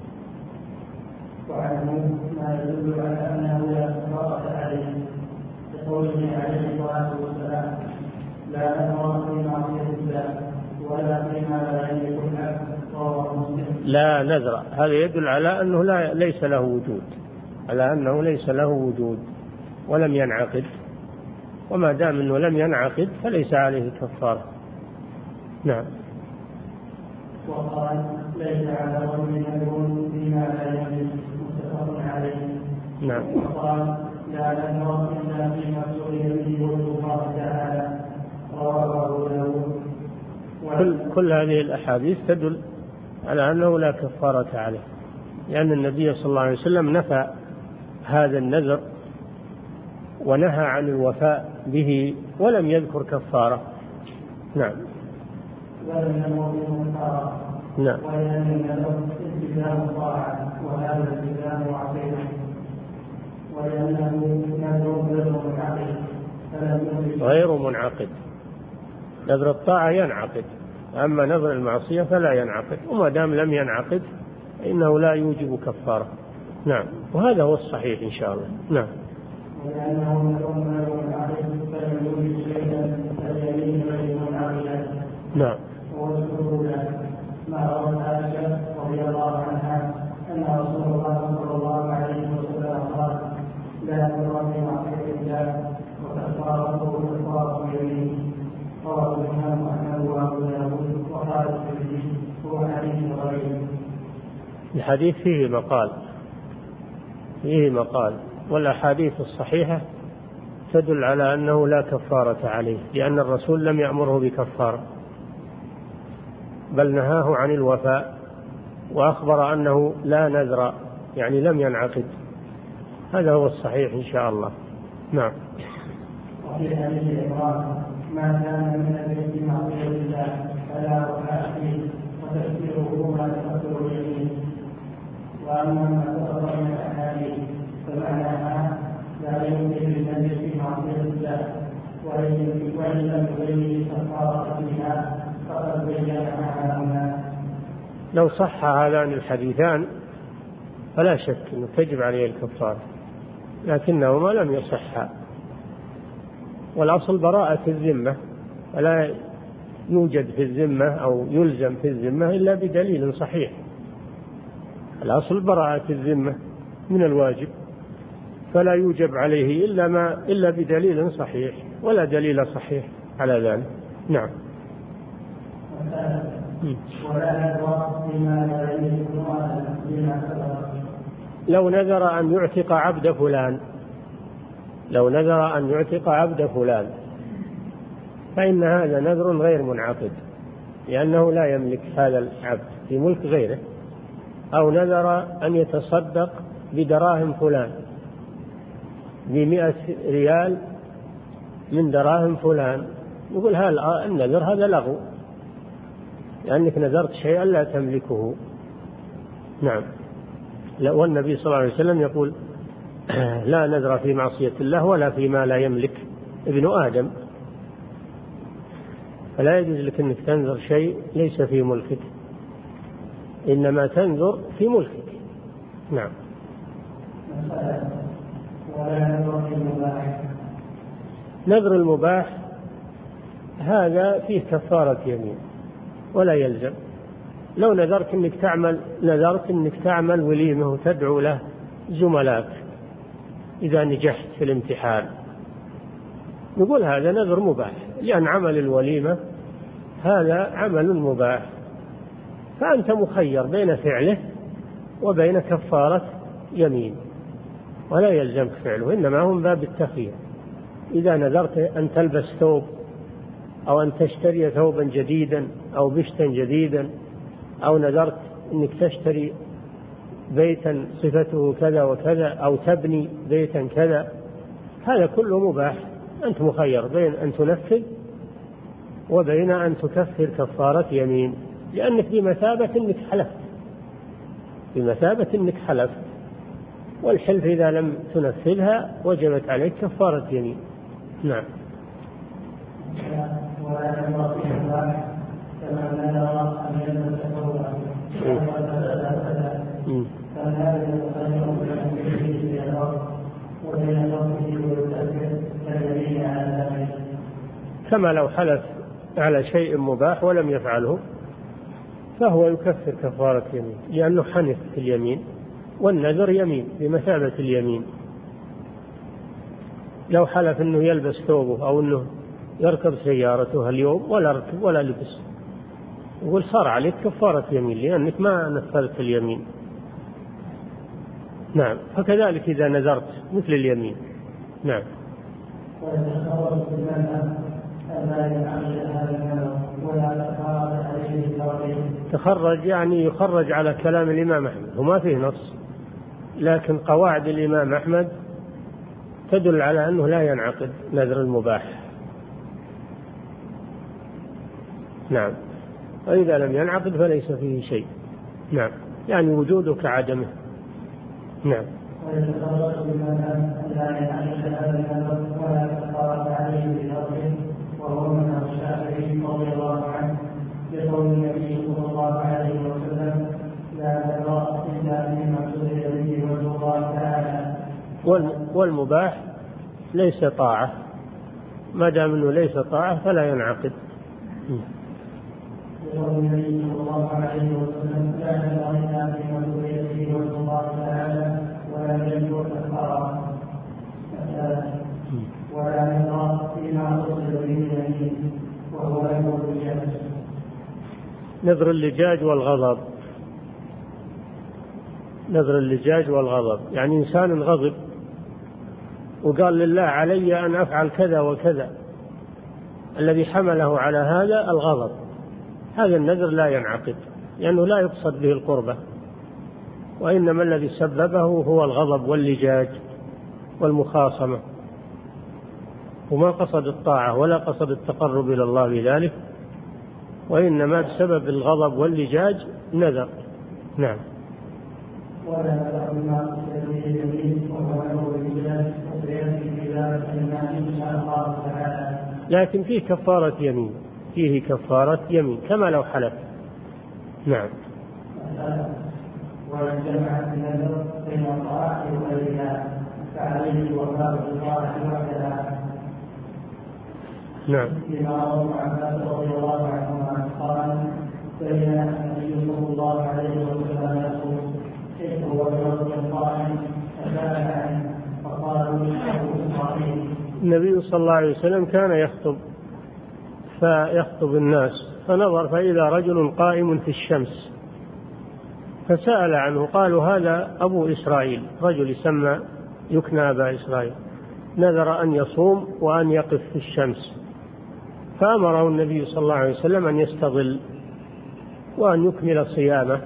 وعنه ما يدل على أنه لا كفارة عليه، بقوله عليه الصلاة والسلام لا نذر في معصية الله ولا فيما لا يملك العبد. لا نذر، هذا يدل على أنه لا ليس له وجود، على أنه ليس له وجود ولم ينعقد، وما دام أنه لم ينعقد فليس عليه كفارة. نعم. وقال ليس على رجل نذر فيما لا يملك متفق عليه. نعم. وقال لا نذر إلا فيما سئل به وجه الله تعالى، رواه أبو داود. كل, كل هذه الأحاديث تدل على أنه لا كفارة عليه، لأن النبي صلى الله عليه وسلم نفى هذا النذر ونهى عن الوفاء به ولم يذكر كفارة. نعم. ولم يمر بالكفارة. نعم. ولم يمر التزام الطاعة، وهذا التزام عقيدة، ولأنه نذر غير منعقد غير منعقد. نذر الطاعة ينعقد، أما نذر المعصية فلا ينعقد، وما دام لم ينعقد فإنه لا يوجب كفارة. نعم، وهذا هو الصحيح إن شاء الله. نعم. ولأنه نذر غير منعقد فلم يوجب شيئا فاليمين غير منعقد. نعم. وذكروا ما روى عائشة رضي الله عنها أن رسول الله صلى الله عليه وسلم قال لا نذر في معصية الله وكفارته كفارة يمين. رواه الإمام أحمد وأبو داود وقال الترمذي هو حديث غريب. الحديث فيه مقال فيه مقال والأحاديث الصحيحة تدل على أنه لا كفارة عليه، لأن الرسول لم يأمره بكفارة بل نهاه عن الوفاء وأخبر أنه لا نذر، يعني لم ينعقد. هذا هو الصحيح إن شاء الله. نعم. وفي حديث الإقرار ما كان من البيت معصية الله فلا وفاء فيه وتفسيره ما تفسر اليمين. وأما ما سبق من الأحاديث فمعناها لا يمكن للنبي في معصية الله وإن لم يبين كفارة فيها فقد بينها هنا. لو صح هذان الحديثان فلا شك أنه تجب عليه الكفارة، لكنهما لم يصحا، والأصل براءة الذمة، ولا يوجد في الذمة أو يلزم في الذمة إلا بدليل صحيح. الأصل براءة الذمة من الواجب، فلا يوجب عليه إلا ما إلا بدليل صحيح، ولا دليل صحيح على ذلك. نعم. لو نذر أن يعتق عبد فلان لو نذر أن يعتق عبد فلان فإن هذا نذر غير منعقد، لأنه لا يملك هذا العبد في ملك غيره. أو نذر أن يتصدق بدراهم فلان بمئة ريال من دراهم فلان، يقول هذا النذر هذا لغو، لأنك نذرت شيئا لا تملكه. نعم. والنبي صلى الله عليه وسلم يقول لا نذر في معصية الله ولا فيما لا يملك ابن آدم، فلا يجوز لك أنك تنذر شيء ليس في ملكك، إنما تنذر في ملكك. نعم. نذر المباح هذا فيه كفارة يمين ولا يلزم. لو نذرت أنك تعمل نذرت أنك تعمل وليمة وتدعو له زملاك إذا نجحت في الامتحان، نقول هذا نذر مباح، لأن عمل الوليمة هذا عمل مباح، فأنت مخير بين فعله وبين كفارة يمين، ولا يلزمك فعله، إنما هو من باب التخيير. إذا نذرت أن تلبس ثوب أو أن تشتري ثوبا جديدا أو بشتا جديدا، أو نذرت أنك تشتري بيتا صفته كذا وكذا أو تبني بيتا كذا، هذا كله مباح، أنت مخير بين أن تنفذ وبين أن تكفر كفارة يمين، لأنك بمثابة أنك حلفت بمثابة أنك حلفت والحلف إذا لم تنفذها وجبت عليك كفارة يمين. نعم. كما لو حلف على شيء مباح ولم يفعله فهو يكفر كفارة يمين، لأنه حنث في اليمين، والنذر يمين بمثابة اليمين. لو حلف أنه يلبس ثوبه أو أنه يركب سيارته اليوم ولا ركب ولا لبس، يقول صار عليك كفارة يمين لأنك ما نفذت اليمين. نعم. فكذلك إذا نذرت مثل اليمين. نعم. تخرج يعني يخرج على كلام الإمام أحمد، وما فيه نص، لكن قواعد الإمام أحمد تدل على أنه لا ينعقد نذر المباح. نعم. وإذا لم ينعقد فليس فيه شيء. نعم. يعني وجوده كعدمه. نعم. وهو من الشافعي رضي الله عنه بقول النبي صلى الله عليه وسلم لا ترى إلا فيما سئل به وجه الله تعالى. والمباح ليس طاعة، ما دام أنه ليس طاعة فلا ينعقد. بقول النبي صلى الله عليه وسلم لا ترى إلا فيما سئل به وجه الله تعالى ولا يجوز كفارة ولا نرى فيما تصل به اليمين وهو يقول بالجهل. نذر اللجاج والغضب. نذر اللجاج والغضب يعني إنسان غضب وقال لله علي أن أفعل كذا وكذا، الذي حمله على هذا الغضب، هذا النذر لا ينعقد لأنه لا يقصد به القربة، وإنما الذي سببه هو الغضب واللجاج والمخاصمة، وما قصد الطاعة ولا قصد التقرب إلى الله بذلك، وإنما بسبب الغضب واللجاج نذر. نعم. لكن فيه كفارة يمين، فيه كفارة يمين كما لو حلف. نعم. وإن جمع النذر بين الطاعة وغيرها فعليه وفاء الطاعة وحدها. نعم. فيما روى عباس رضي الله عنهما قال: بين النبي صلى الله عليه وسلم يقول: كيف هو برجل قائم فسأل عنه فقالوا: أبو إسرائيل. النبي صلى الله عليه وسلم كان يخطب فيخطب الناس، فنظر فإذا رجل قائم في الشمس، فسأل عنه، قالوا: هذا أبو إسرائيل، رجل يسمى يكنى أبا إسرائيل، نذر أن يصوم وأن يقف في الشمس، فأمره النبي صلى الله عليه وسلم أن يستظل وأن يكمل صيامه.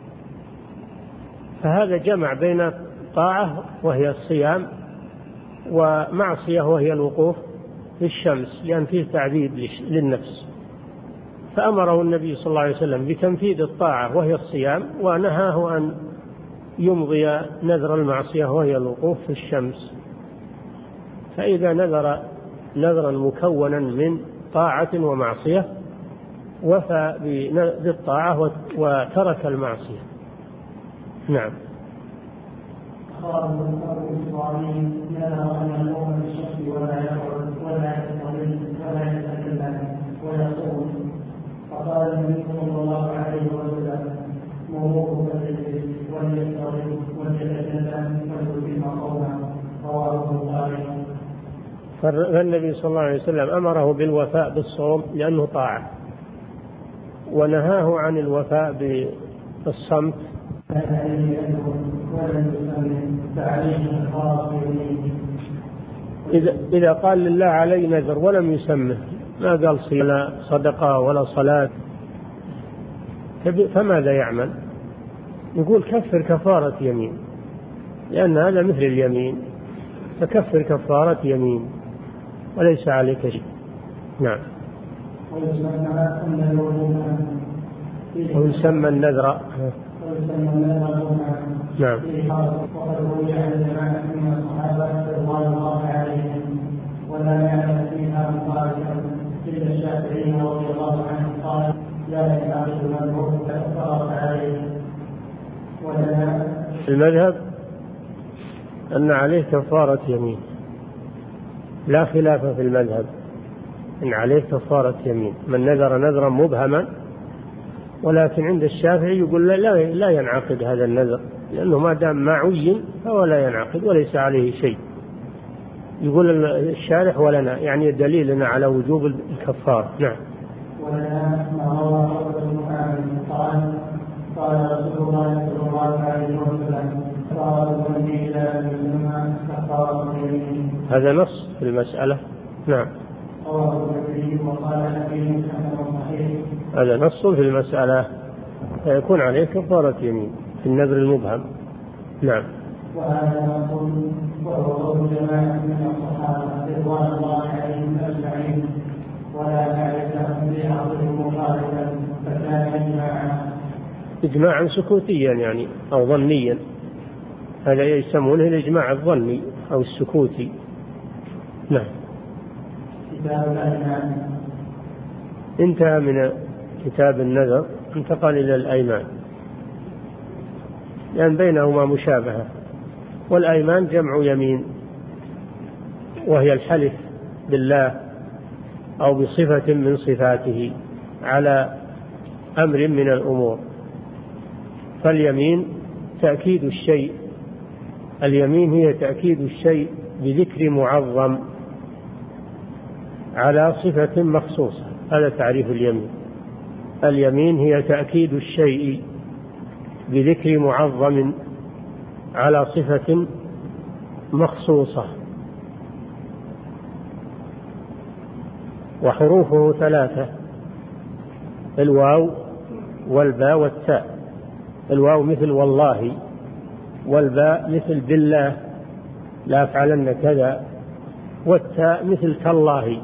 فهذا جمع بين طاعة وهي الصيام ومعصية وهي الوقوف في الشمس، لأن فيه تعذيب للنفس، فأمره النبي صلى الله عليه وسلم بتنفيذ الطاعة وهي الصيام، ونهاه أن يمضي نذر المعصية وهي الوقوف في الشمس. فإذا نذر نذرا مكونا من طاعة ومعصية وفى بالطاعة وترك المعصية. نعم. قال أبو إسرائيل: نذر أن يقوم بالشمس ولا يقعد ولا يستظل ولا يتكلم ويصوم، فقال النبي صلى الله عليه وسلم: مروه فليجلس وليستظل وليتكلم وليتم صومه. رواه البخاري. فالنبي صلى الله عليه وسلم أمره بالوفاء بالصوم لأنه طاعة، ونهاه عن الوفاء بالصمت. إذا, إذا قال لله علي نذر ولم يسمه، ما قال ولا صدقة ولا صلاة، فماذا يعمل؟ يقول: كفر كفارة يمين، لأن هذا مثل اليمين، فكفر كفارة يمين وليس عليك شيء. نعم. ويسمى النذر. نعم. وقد روي عن جماعة من الصحابة رضوان الله عليهم ولا يعلم فيها مخالفا إلا الشافعي رضي الله عنه قال: لا ينعقد المذهب فافترض عليه. المذهب أن عليه كفارة يمين، لا خلاف في المذهب أن عليه كفارة يمين من نذر نذرا مبهما، ولكن عند الشافعي يقول لا, لا ينعقد هذا النذر، لأنه ما دام ما عين فهو لا ينعقد وليس عليه شيء. يقول الشارح: ولنا، يعني دليلنا على وجوب الكفارة. نعم. ولنا ما روى قال قال رسول الله صلى الله عليه وسلم: هذا نص في المسألة. نعم. هذا نص في المسألة، فيكون عليه كفارة يمين في النذر المبهم. نعم. وهذا نص وهو قول جماعة من الصحابة رضوان الله عليهم أجمعين، ولا نعرف لهم بعضهم مخالفا، فكان إجماعا إجماعا سكوتيا يعني أو ظنيا، هذا يسمونه الإجماع الظني أو السكوتي. نعم. انتهى من كتاب النذر، انتقل إلى الأيمان، لأن بينهما مشابهة. والأيمان جمع يمين، وهي الحلف بالله أو بصفة من صفاته على أمر من الأمور. فاليمين تأكيد الشيء، اليمين هي تأكيد الشيء بذكر معظم على صفة مخصوصة، هذا تعريف اليمين. اليمين هي تأكيد الشيء بذكر معظم على صفة مخصوصة. وحروفه ثلاثة: الواو والباء والتاء. الواو مثل والله، والباء مثل بالله لا أفعلن كذا، والتاء مثل تالله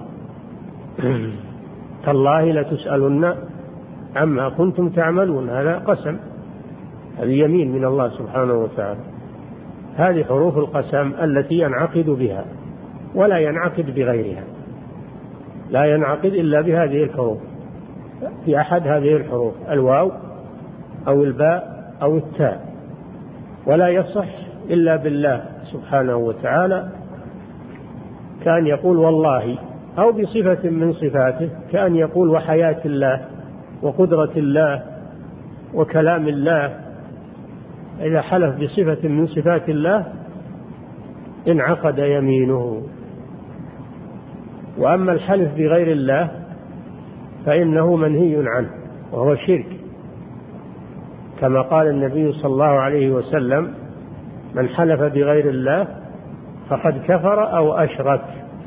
تالله لتسألن عما كنتم تعملون. هذا قسم، هذه يمين من الله سبحانه وتعالى. هذه حروف القسم التي ينعقد بها، ولا ينعقد بغيرها، لا ينعقد إلا بهذه الحروف، في أحد هذه الحروف، الواو أو الباء أو التاء. ولا يصح إلا بالله سبحانه وتعالى، كأن يقول والله، أو بصفة من صفاته، كأن يقول وحياة الله وقدرة الله وكلام الله. إذا حلف بصفة من صفات الله انعقد يمينه. وأما الحلف بغير الله فإنه منهي عنه، وهو شرك، كما قال النبي صلى الله عليه وسلم: من حلف بغير الله فقد كفر أو أشرك.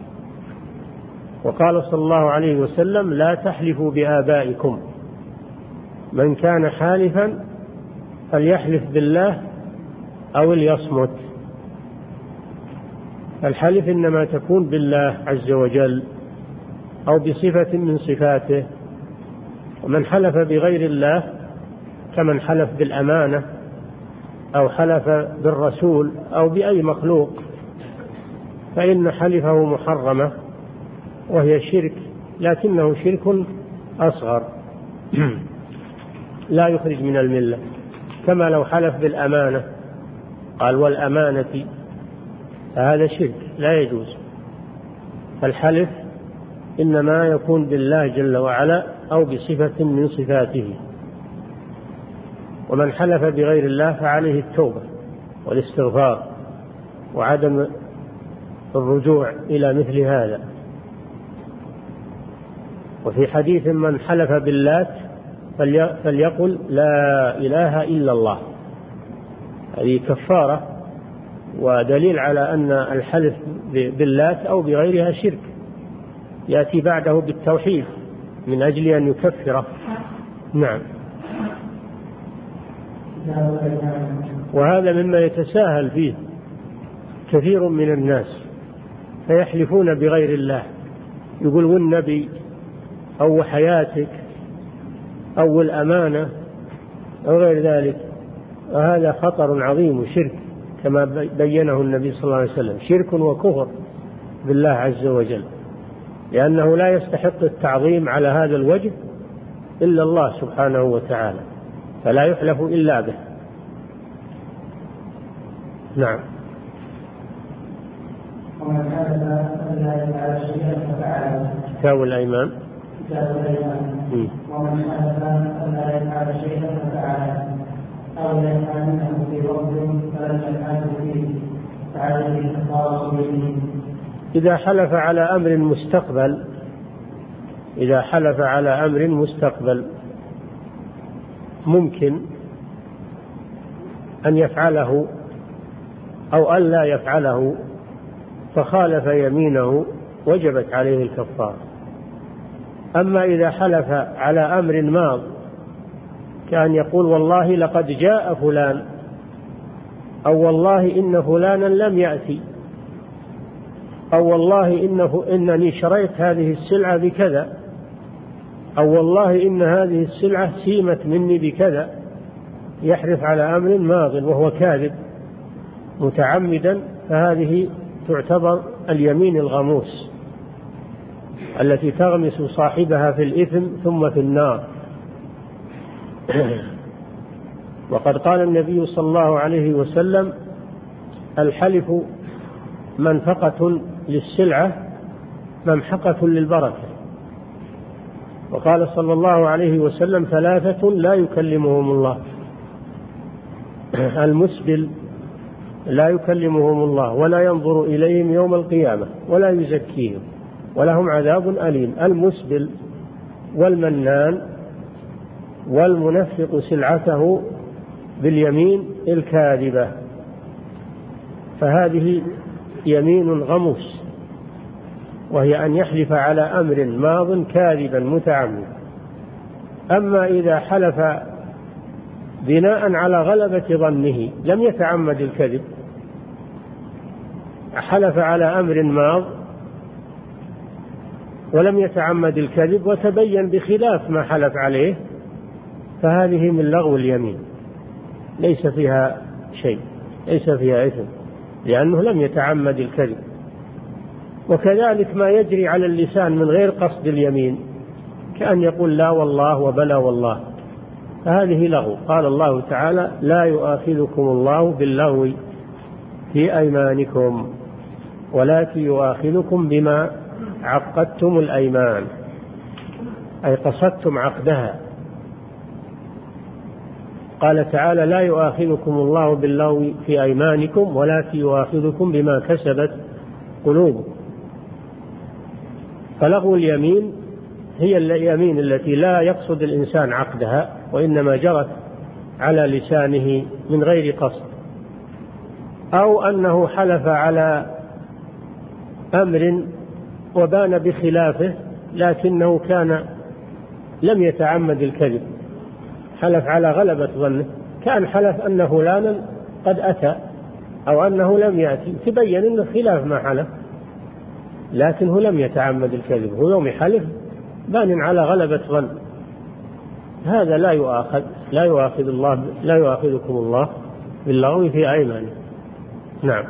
وقال صلى الله عليه وسلم: لا تحلفوا بآبائكم، من كان حالفا فليحلف بالله أو ليصمت. الحلف إنما تكون بالله عز وجل أو بصفة من صفاته. ومن حلف بغير الله كمن حلف بالأمانة أو حلف بالرسول أو بأي مخلوق فإن حلفه محرمة، وهي شرك، لكنه شرك أصغر لا يخرج من الملة، كما لو حلف بالأمانة قال والأمانة، فهذا شرك لا يجوز. فالحلف إنما يكون بالله جل وعلا أو بصفة من صفاته. ومن حلف بغير الله فعليه التوبة والاستغفار وعدم الرجوع إلى مثل هذا. وفي حديث: من حلف باللات فليقل لا إله إلا الله. هذه كفارة ودليل على أن الحلف باللات أو بغيرها شرك، يأتي بعده بالتوحيد من أجل أن يكفره. نعم. وهذا مما يتساهل فيه كثير من الناس، فيحلفون بغير الله، يقول والنبي أو حياتك أو الأمانة أو غير ذلك. وهذا خطر عظيم وشرك، كما بينه النبي صلى الله عليه وسلم، شرك وكفر بالله عز وجل، لأنه لا يستحق التعظيم على هذا الوجه إلا الله سبحانه وتعالى، فلا يحلف إلا به. نعم. ومن حلف ألا يفعل شيئا ففعله. كتاب الأيمان. كتاب الأيمان. ومن حلف ألا يفعل شيئا ففعله، أو يفعل منه في وقت فلم يفعله فيه، فعليه كفارة يمين. إذا حلف على أمر مستقبل إذا حلف على أمر مستقبل ممكن أن يفعله أو أن لا يفعله، فخالف يمينه وجبت عليه الكفارة. أما إذا حلف على أمر ماض، كأن يقول والله لقد جاء فلان، أو والله إن فلانا لم يأتي، أو والله إنه إنني شريت هذه السلعة بكذا، أو والله إن هذه السلعة سيمت مني بكذا، يحلف على أمر ماض وهو كاذب متعمدا، فهذه تعتبر اليمين الغموس التي تغمس صاحبها في الإثم ثم في النار. وقد قال النبي صلى الله عليه وسلم: الحلف منفقة للسلعة ممحقة للبركة. وقال صلى الله عليه وسلم: ثلاثة لا يكلمهم الله: المسبل لا يكلمهم الله ولا ينظر إليهم يوم القيامة ولا يزكيهم ولهم عذاب أليم. المسبل والمنان والمنفق سلعته باليمين الكاذبة، فهذه يمين غموس، وهي أن يحلف على أمر ماض كاذبا متعمدا. أما إذا حلف بناء على غلبة ظنه لم يتعمد الكذب، حلف على أمر ماض ولم يتعمد الكذب وتبين بخلاف ما حلف عليه، فهذه من لغو اليمين، ليس فيها شيء، ليس فيها إثم، لأنه لم يتعمد الكذب. وكذلك ما يجري على اللسان من غير قصد اليمين، كأن يقول لا والله وبلا والله، فهذه لغو. قال الله تعالى: لا يؤاخذكم الله باللغو في أيمانكم ولكن يؤاخذكم بما عقدتم الأيمان، أي قصدتم عقدها. قال تعالى: لا يؤاخذكم الله باللغو في أيمانكم ولكن يؤاخذكم بما كسبت قلوبكم. فلغو اليمين هي اليمين التي لا يقصد الإنسان عقدها وإنما جرت على لسانه من غير قصد، أو أنه حلف على أمر وبان بخلافه لكنه كان لم يتعمد الكذب، حلف على غلبة ظنه، كان حلف أن فلانا قد أتى أو أنه لم يأتي، تبين أنه خلاف ما حلف، لكنه لم يتعمد الكذب، هو يوم حلف بان على غلبة ظن، هذا لا يؤاخذ لا يؤاخذ الله لا يؤاخذكم الله باللغو في أيمانكم. نعم.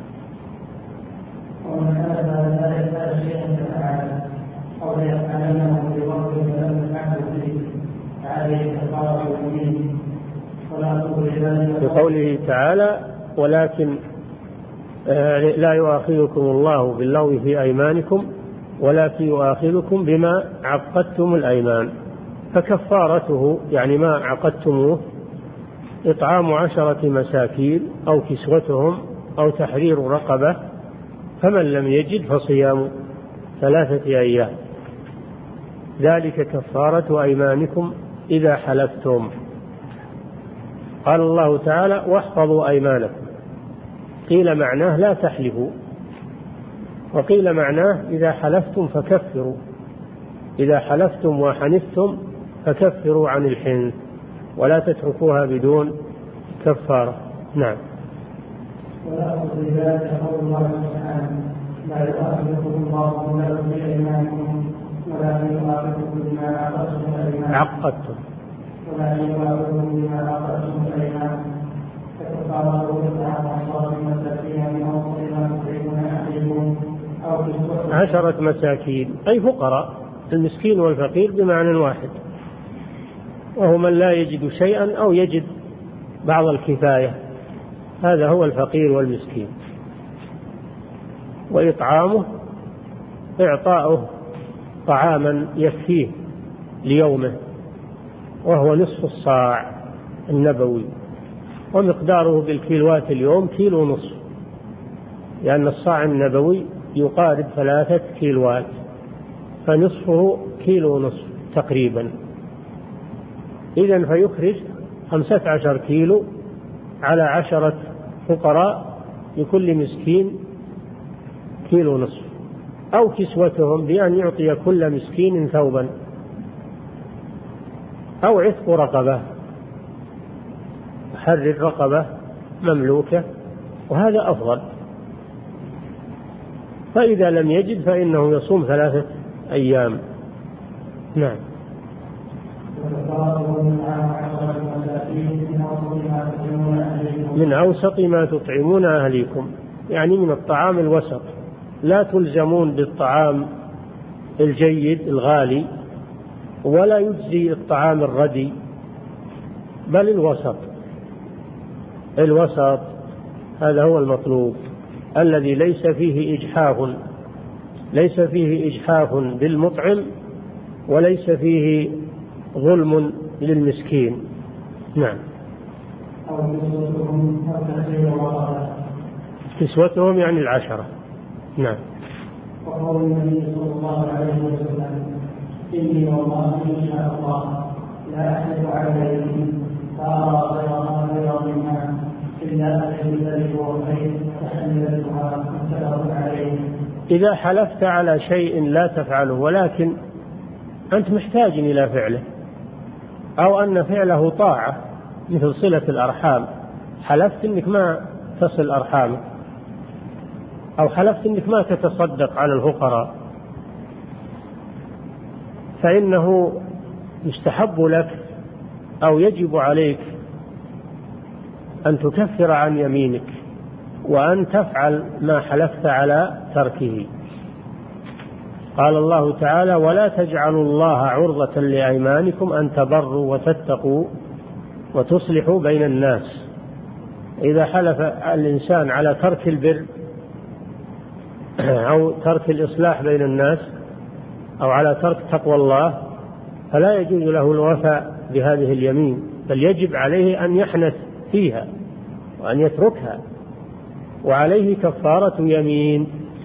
ومن هذا لا يزال شيئا يتعالى أو يفعلنه بوقت فلم يفعله فيه فعليه كفارة يمين ولا تخرج. بقوله تعالى: ولكن لا يؤاخذكم الله باللغو في أيمانكم ولكن يؤاخذكم بما عقدتم الأيمان، فكفارته يعني ما عقدتموه إطعام عشرة مساكين أو كسوتهم أو تحرير رقبة، فمن لم يجد فصيام ثلاثة أيام، ذلك كفارة أيمانكم إذا حلفتم. قال الله تعالى: واحفظوا أيمانكم، قيل معناه لا تحلفوا، وقيل معناه إذا حلفتم فكفروا، إذا حلفتم وحنفتم فكفروا عن الحنث ولا تتركوها بدون كفارة. نعم. ولا أقول ذلك قول الله سبحانه: لا يؤاخذكم الله باللغو في أيمانكم ولكن يؤاخذكم بما عقدتم الأيمان عقدتم ولكن يؤاخذكم بما عقدتم الأيمان فكفارته إطعام عشرة مساكين من أوسط ما تطعمون أهلكم أو كسوتهم. عشرة مساكين أي فقراء، المسكين والفقير بمعنى واحد، وهو من لا يجد شيئا أو يجد بعض الكفاية، هذا هو الفقير والمسكين. وإطعامه إعطاؤه طعاما يكفيه ليومه، وهو نصف الصاع النبوي، ومقداره بالكيلوات اليوم كيلو نصف، لأن الصاع النبوي يقارب ثلاثة كيلوات، فنصفه كيلو نصف تقريبا، إذن فيخرج خمسة عشر كيلو على عشرة فقراء، لكل مسكين كيلو نصف. أو كسوتهم بأن يعطي كل مسكين ثوبا، أو عتق رقبة، حرر رقبة مملوكة، وهذا أفضل. فإذا لم يجد فإنه يصوم ثلاثة أيام. نعم. من أوسط ما تطعمون أهليكم، يعني من الطعام الوسط، لا تلزمون بالطعام الجيد الغالي، ولا يجزي الطعام الردي، بل الوسط. الوسط هذا هو المطلوب، الذي ليس فيه إجحاف، ليس فيه إجحاف بالمطعم وليس فيه ظلم للمسكين. نعم. كسوتهم يعني العشرة. نعم. وقول النبي صلى الله عليه وسلم: إني والله إن شاء الله لا أحلف على يمين فأرى غيرها غير منها إلا أجد ذلك هو خير فحللتها متفق عليه. إذا حلفت على شيء لا تفعله ولكن أنت محتاج إلى فعله، أو أن فعله طاعة مثل صلة الأرحام، حلفت أنك ما تصل أرحامك، أو حلفت أنك ما تتصدق على الفقراء، فإنه يستحب لك أو يجب عليك أن تكفر عن يمينك وأن تفعل ما حلفت على تركه. قال الله تعالى: ولا تجعلوا الله عرضة لأيمانكم أن تبروا وتتقوا وتصلحوا بين الناس. إذا حلف الإنسان على ترك البر أو ترك الإصلاح بين الناس أو على ترك تقوى الله فلا يجوز له الوفاء بهذه اليمين، بل يجب عليه أن يحنث فيها وأن يتركها، وعليه كفارة يمين.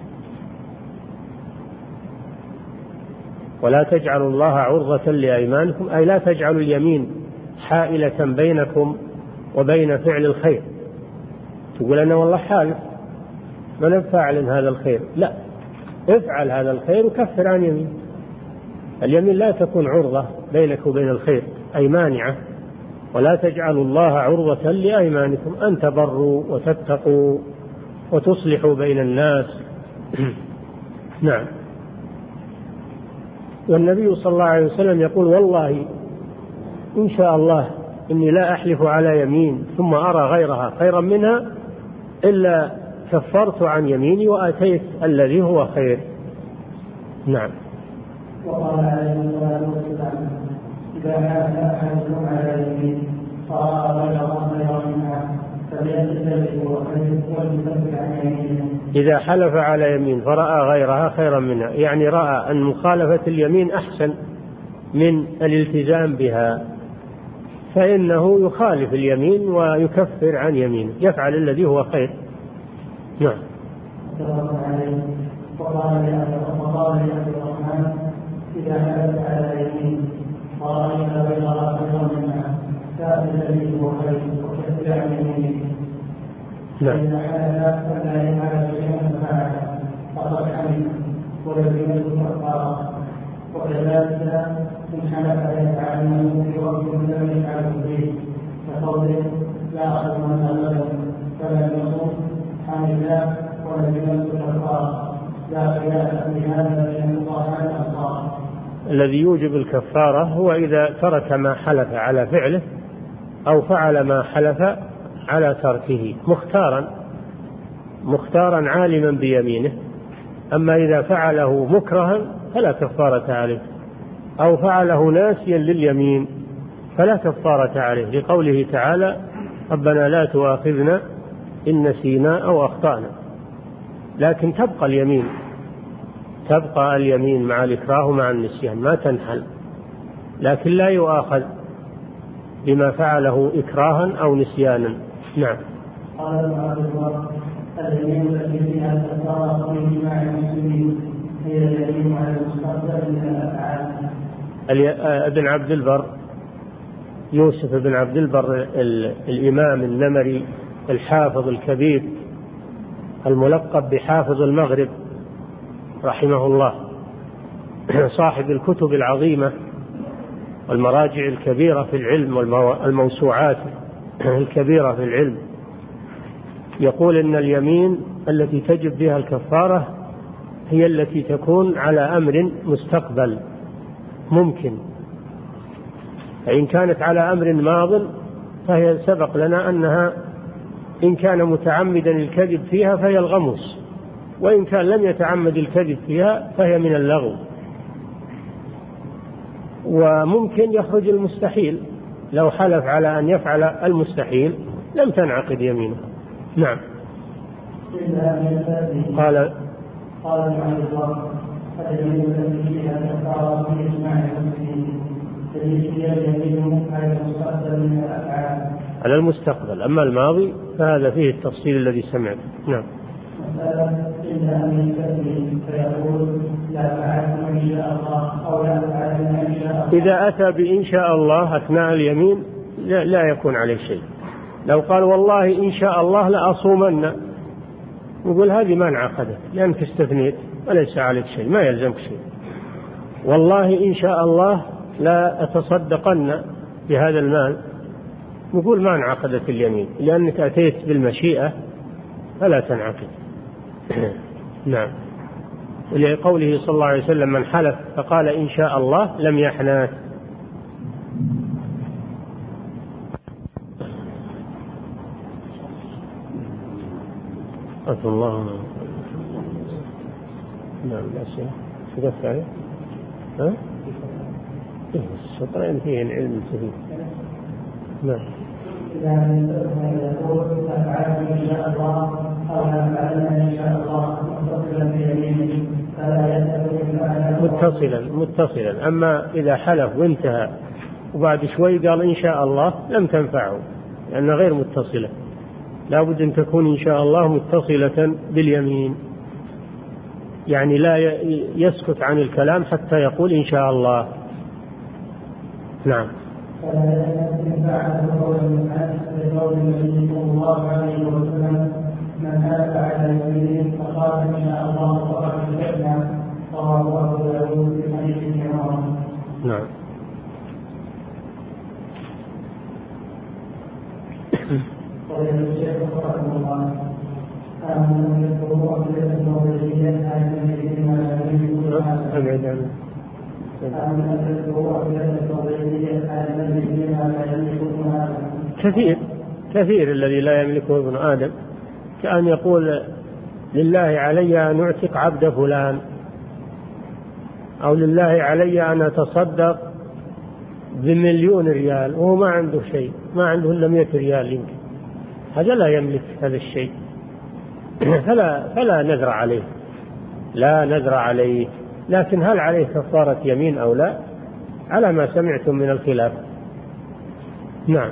ولا تجعلوا الله عرضة لأيمانكم، أي لا تجعلوا اليمين حائلة بينكم وبين فعل الخير، تقول أنا والله حالف من فاعل هذا الخير، لا، افعل هذا الخير وكفر عن يمين. اليمين لا تكون عرضة بينك وبين الخير، أي مانعة. ولا تجعلوا الله عرضة لأيمانكم أن تبروا وتتقوا وتصلحوا بين الناس. نعم. والنبي صلى الله عليه وسلم يقول: والله إن شاء الله إني لا أحلف على يمين ثم أرى غيرها خيرا منها إلا كفرت عن يميني وآتيت الذي هو خير. نعم. وقال عليه الصلاة والسلام: إذا كان أحدكم على يمين فرأى غيرها خيرا منها فليتبع وليكفر عن يمينه. إذا حلف على يمين فرأى غيرها خيرا منها، يعني رأى أن مخالفة اليمين أحسن من الالتزام بها، فإنه يخالف اليمين ويكفر عن يمينه، يفعل الذي هو خير. نعم. وقال لعبد الرحمن: إذا حلف على يمين فرأيت غيرها خيرا منها فأتى الذي هو خير وكفر عن يمينه. فإذا حلف فلا يفعل شيئا فعله فقد حمل ولزمته كفارة. وكذلك إن حلف يتعلم في وقت لم يفعله به كقوله: لا أخذ غدا فلم يصوم حمل ولزمته كفارة. لا خلاف في هذا بين الفقهاء الأمصار. الذي يوجب الكفارة هو إذا ترك ما حلف على فعله أو فعل ما حلف على تركه مختارا مختارا عالما بيمينه. أما إذا فعله مكرها فلا كفارة عليه، أو فعله ناسيا لليمين فلا كفارة عليه، لقوله تعالى: ربنا لا تؤاخذنا إن نسينا أو أخطأنا. لكن تبقى اليمين تبقى اليمين مع الإكراه ومع النسيان، ما تنحل، لكن لا يؤاخذ بما فعله إكراها أو نسيانا. نعم. قال ابن عبد البر: اليمين التي فيها كفارة في جماع المسلمين هي اليمين على المستقبل من الأفعال. ابن عبد البر يوسف بن عبد البر الإمام النمري الحافظ الكبير الملقب بحافظ المغرب رحمه الله، صاحب الكتب العظيمة والمراجع الكبيرة في العلم والموسوعات الكبيرة في العلم، يقول إن اليمين التي تجب بها الكفارة هي التي تكون على أمر مستقبل ممكن، فإن كانت على أمر ماض فهي سبق لنا أنها إن كان متعمدا الكذب فيها فهي الغموس، وإن كان لم يتعمد الكذب فيها فهي من اللغو. وممكن يخرج المستحيل، لو حلف على أن يفعل المستحيل لم تنعقد يمينه. نعم. قال قال ابن الله: اليمين التي فيها كفارة في إجماع المسلمين التي هي اليمين على المستقبل من الأفعال. على المستقبل، أما الماضي فهذا فيه التفصيل الذي سمعت. نعم. إلا أن يكفي فيقول: لا فعلت إن شاء الله أو لا فعلت إن شاء الله. إذا أتى بإن شاء الله أثناء اليمين لا, لا يكون عليه شيء. لو قال والله إن شاء الله لأصومن، نقول هذه ما انعقدت لأنك استثنيت وليس عليك شيء، ما يلزمك شيء. والله إن شاء الله لا أتصدقن، بهذا المال، نقول ما انعقدت اليمين، لأنك أتيت بالمشيئة فلا تنعقد. نعم. ولقوله صلى الله عليه وسلم: من حلف فقال إن شاء الله لم يحنث. أتى الله. نعم. الأسئلة شدت عليه. ها؟ إيه السطرين فيه العلم السهيل. نعم. إذا يقول أفعل إن شاء الله أو أفعلنا إن شاء الله متصلا بيمينه فلا يستوي. متصلا متصلا. أما إذا حلف وانتهى وبعد شوي قال إن شاء الله لم تنفعه، لأنها غير متصلة. لا بد أن تكون إن شاء الله متصلة باليمين، يعني لا يسكت عن الكلام حتى يقول إن شاء الله. نعم. فلا يستنفع قول النبي صلى الله عليه وسلم: من حلف على يمين فقال إن شاء الله فقد كذبنا. رواه أبو داود في حديث عمر. نعم. قال الشيخ رحمه الله: آمن يذكر أبيات النوبلية على النبي بما أبعد عنه. كثير كثير الذي لا يملكه ابن آدم، كأن يقول لله علي أن أعتق عبد فلان، أو لله علي أن أتصدق بمليون ريال وهو ما عنده شيء، ما عنده إلا مئة ريال يمكن. هذا لا يملك هذا الشيء. فلا, فلا نذر عليه، لا نذر عليه. لكن هل عليه كفارة يمين أو لا؟ على ما سمعتم من الخلاف. نعم.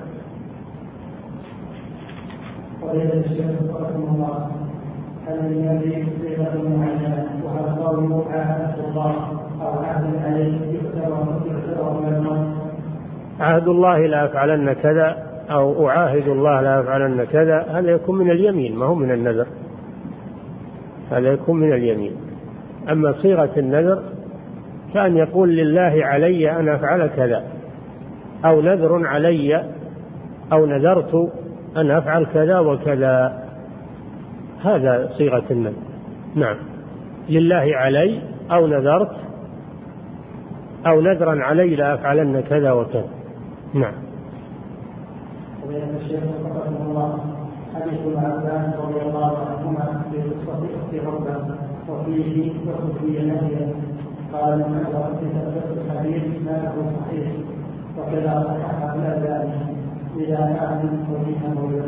وإذا الشيخ رحمه الله: هل النبي صيغة معينة وهل قوله عهد الله أو عهد عليه يعتبر من الموت؟ عهد الله لا أفعلن كذا أو أعاهد الله لا أفعلن كذا، هذا يكون من اليمين ما هو من النذر، هذا يكون من اليمين. أما صيغة النذر كان يقول لله علي أن أفعل كذا، أو نذر علي، أو نذرت أن أفعل كذا وكذا، هذا صيغة النذر. نعم. لله علي أو نذرت أو نذرا علي لا أفعلن كذا وكذا. نعم. حديث العباس رضي الله عنهما في قصة أخت ربه وفيه وفيه نهيه، قال من أدرك تثبت الحديث ما هو صحيح، وكذا صحح الألباني إذا كان وجهه.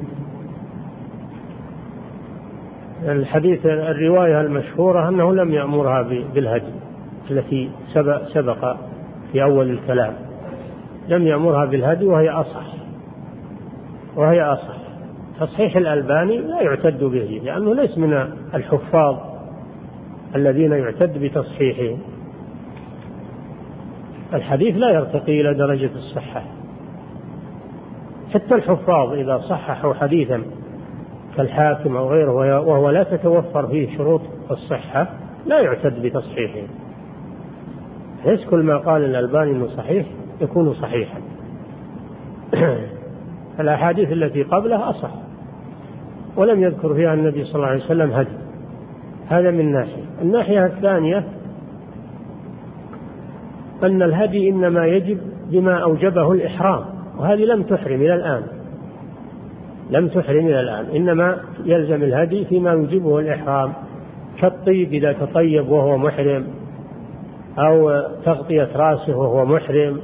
الحديث الرواية المشهورة أنه لم يأمرها بالهدي التي سبق, سبق في أول الكلام، لم يأمرها بالهدي وهي أصح وهي أصح. تصحيح الألباني لا يعتد به، لأنه ليس من الحفاظ الذين يعتد بتصحيحهم. الحديث لا يرتقي إلى درجة الصحة. حتى الحفاظ إذا صححوا حديثا كالحاكم أو غيره وهو لا تتوفر فيه شروط الصحة لا يعتد بتصحيحه. ليس كل ما قال الألباني إنه صحيح يكون صحيحا. الأحاديث التي قبله أصح ولم يذكر فيها النبي صلى الله عليه وسلم هدي. هذا من ناحية. الناحية الثانية أن الهدي إنما يجب بما أوجبه الإحرام، وهذه لم تحرم إلى الآن، لم تحرم إلى الآن، إنما يلزم الهدي فيما يوجبه الإحرام، كالطيب إذا تطيب وهو محرم، أو تغطية رأسه وهو محرم،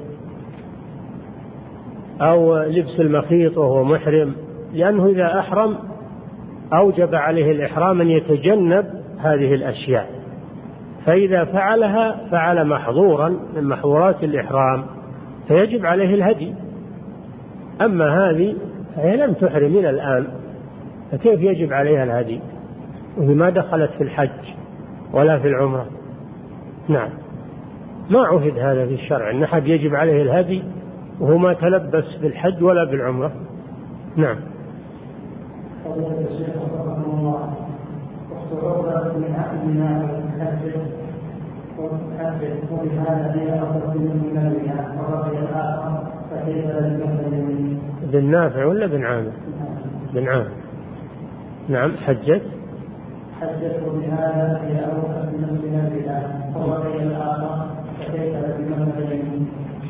أو لبس المخيط وهو محرم، لأنه إذا أحرم أوجب عليه الإحرام أن يتجنب هذه الأشياء، فإذا فعلها فعل محظورا من محظورات الإحرام فيجب عليه الهدي. أما هذه فهي لم تحرم إلى الآن، فكيف يجب عليها الهدي وهي ما دخلت في الحج ولا في العمرة؟ نعم. ما عهد هذا في الشرع أن أحد يجب عليه الهدي وهو ما تلبس بالحج ولا بالعمرة. نعم. وبهذا هي أفضل من المال ورضي الآخر فكيف بمثل اليمين؟ بن نافع ولا بن عامر؟ بن عامر. نعم. حجت حجت بهذا هي أوقف نفسنا بها وغير الآخر فكيف بمثل اليمين؟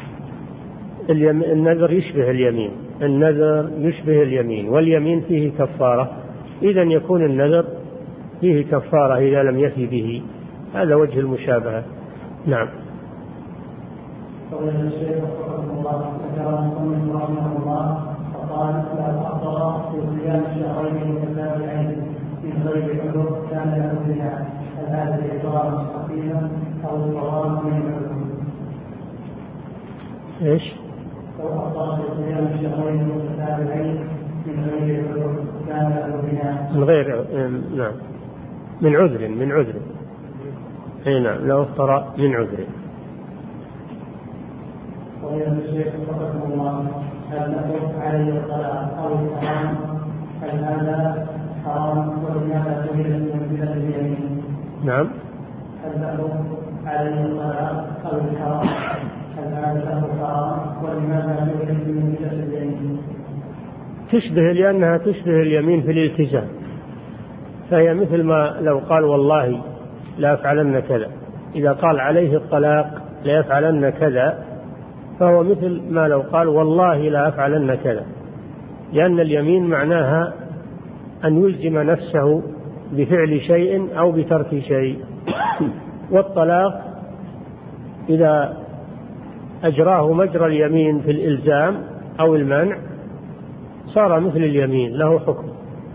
النذر يشبه اليمين، النذر يشبه اليمين، واليمين فيه كفارة، إذا يكون النذر فيه كفارة إذا لم يفي به، هذا وجه المشابهة. نعم. فقال الشيخ رحمه الله ذكر المصنف رحمه الله فقال لا أفضل في صيام الشهرين متتابعين من غير عذر كان له بها، هل هذا الإقرار مستقيما أو القرار من العذر؟ إيش؟ لو أفضل في صيام الشهرين متتابعين من غير عذر كان له بها. من غير نعم من عذر من عذر أي نعم لو أفطر من عذر. وإذا الشيخ رحمه الله هل نقول عليه الصلاة أو الحرام؟ هل هذا حرام ولماذا سئل من بلاد اليمين؟ نعم. هل نقول عليه الصلاة أو الحرام؟ هل هذا حرام ولماذا سئل من بلاد اليمين؟ تشبه لأنها تشبه اليمين في الالتزام، فهي مثل ما لو قال والله لا أفعلن كذا، إذا قال عليه الطلاق لا يفعلن كذا فهو مثل ما لو قال والله لا أفعلن كذا، لأن اليمين معناها أن يلزم نفسه بفعل شيء أو بترك شيء، والطلاق إذا أجراه مجرى اليمين في الإلزام أو المنع صار مثل اليمين له حكم،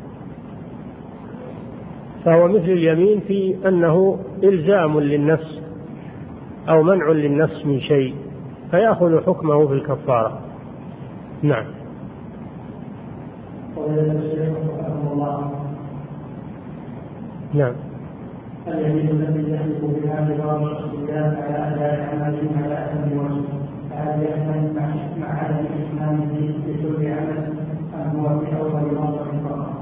فهو مثل اليمين في أنه إلزام للنفس أو منع للنفس من شيء فيأخذ حكمه في الكفارة. نعم. نعم. اليمين الذي يحلف بها لبعض الشخصيات على أداء عملهم على أكمل وجه، فهل يحمل مع عدم إتمامه بكل عمل أم هو في أول مرة فقط؟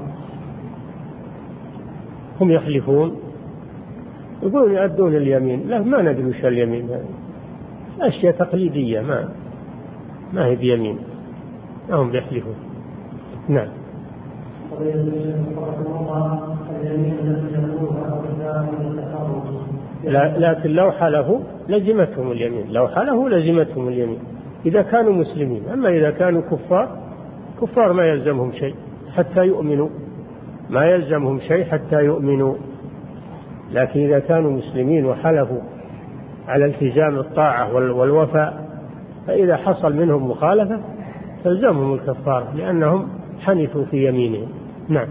هم يحلفون يقولون يؤدون اليمين، لا ما ندري وش اليمين، أشياء تقليدية ما ما هي بيمين، هم بيحلفون. نعم. لا لكن لو حلفوا لزمتهم اليمين، لو حلفوا لزمتهم اليمين إذا كانوا مسلمين، أما إذا كانوا كفار كفار ما يلزمهم شيء حتى يؤمنوا، ما يلزمهم شيء حتى يؤمنوا، لكن إذا كانوا مسلمين وحلفوا على التزام الطاعة والوفاء فإذا حصل منهم مخالفة تلزمهم الكفارة لأنهم حنثوا في يمينهم. نعم.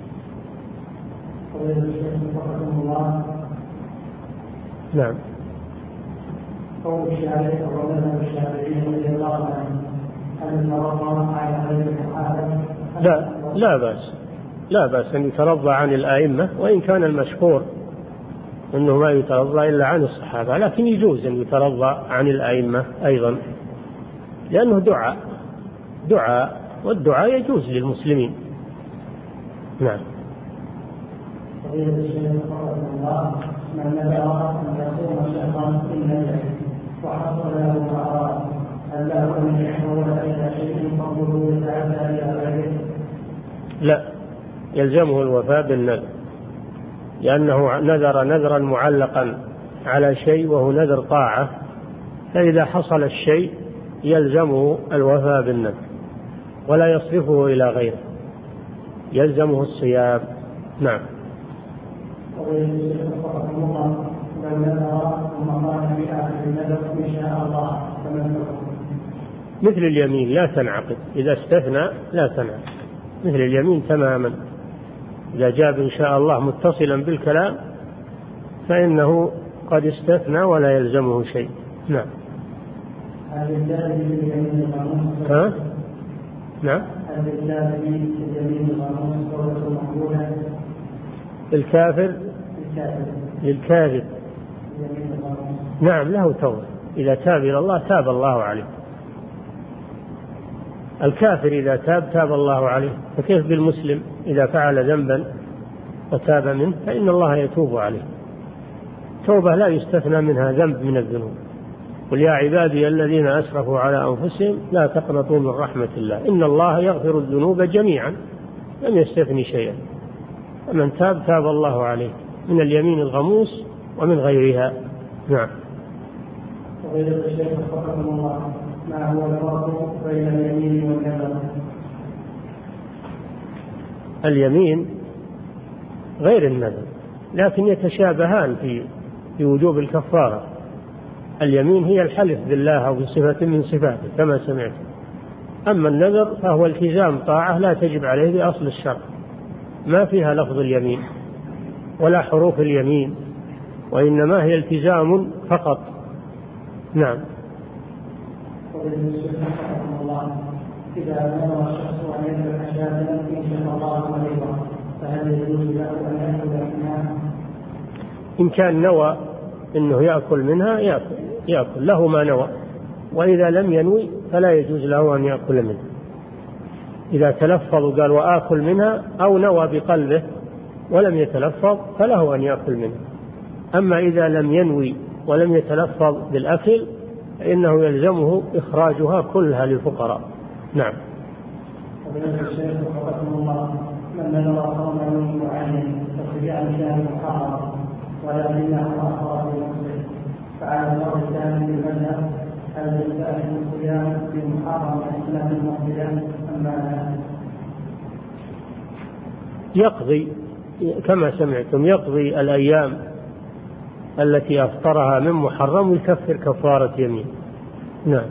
نعم. قول الشافعي رضي الله عنه هل نرضى على غير الصحابة؟ لا لا بأس لا بأس أن يترضى عن الآئمة، وإن كان المشهور أنه ما يترضى إلا عن الصحابة، لكن يجوز أن يترضى عن الآئمة أيضا لأنه دعاء دعاء والدعاء يجوز للمسلمين. نعم. من نذر أن يصوم شهرا إلا العيد وحصل له ما أراد هل له أن يحول إلى شيء فضله يتعدى إلى غيره؟ لا، يلزمه الوفاء بالنذر، لأنه نذر نذرا معلقا على شيء وهو نذر طاعة، فإذا حصل الشيء يلزمه الوفاء بالنذر ولا يصرفه إلى غيره، يلزمه الصيام. نعم. مثل اليمين لا تنعقد، إذا استثنى لا تنعقد، مثل اليمين تماما، إذا جاء إن شاء الله متصلا بالكلام فإنه قد استثنى ولا يلزمه شيء. نعم. ها؟ نعم. الكافر للكاذب نعم له توبة، إذا تاب إلى الله تاب الله عليه، الكافر إذا تاب تاب الله عليه، فكيف بالمسلم إذا فعل ذنبا وتاب منه فإن الله يتوب عليه، توبة لا يستثنى منها ذنب من الذنوب. قل يا عبادي الذين أسرفوا على أنفسهم لا تقنطوا من رحمة الله إن الله يغفر الذنوب جميعا لم يستثني شيئا، ومن تاب تاب الله عليه من اليمين الغموس ومن غيرها. نعم. فضيلة الشيخ وفقكم الله، ما هو الفرق بين اليمين والنذر؟ اليمين غير النذر، لكن يتشابهان في في وجوب الكفارة. اليمين هي الحلف بالله أو بصفة من صفاته كما سمعت، أما النذر فهو التزام طاعة لا تجب عليه بأصل الشرع، ما فيها لفظ اليمين ولا حروف اليمين، وإنما هي التزام فقط. نعم. إذا نوى الشخص أن يذبح شاة إن شاء الله مريضا فهل يجوز له أن يأكل منها؟ إن كان نوى إنه يأكل منها يأكل, يأكل له ما نوى، وإذا لم ينوي فلا يجوز له أن يأكل منها. إذا تلفظ وقال وآكل منها أو نوى بقلبه ولم يتلفظ فله أن يأكل منها. أما إذا لم ينوي ولم يتلفظ بالأكل فإنه يلزمه إخراجها كلها للفقراء. نعم. وبالنسبة للشيخ وفقكم الله، من نذر صوم يوم معين فصيام شهر محرم ولكنه أخر في مسلم، فعلى الفرض الثاني بالمذهب هل يستأنف الصيام بمحرم الإسلام المقبلة أم لا؟ يقضي كما سمعتم، يقضي الأيام التي أفطرها من محرم ويكفر كفارة يمين. نعم.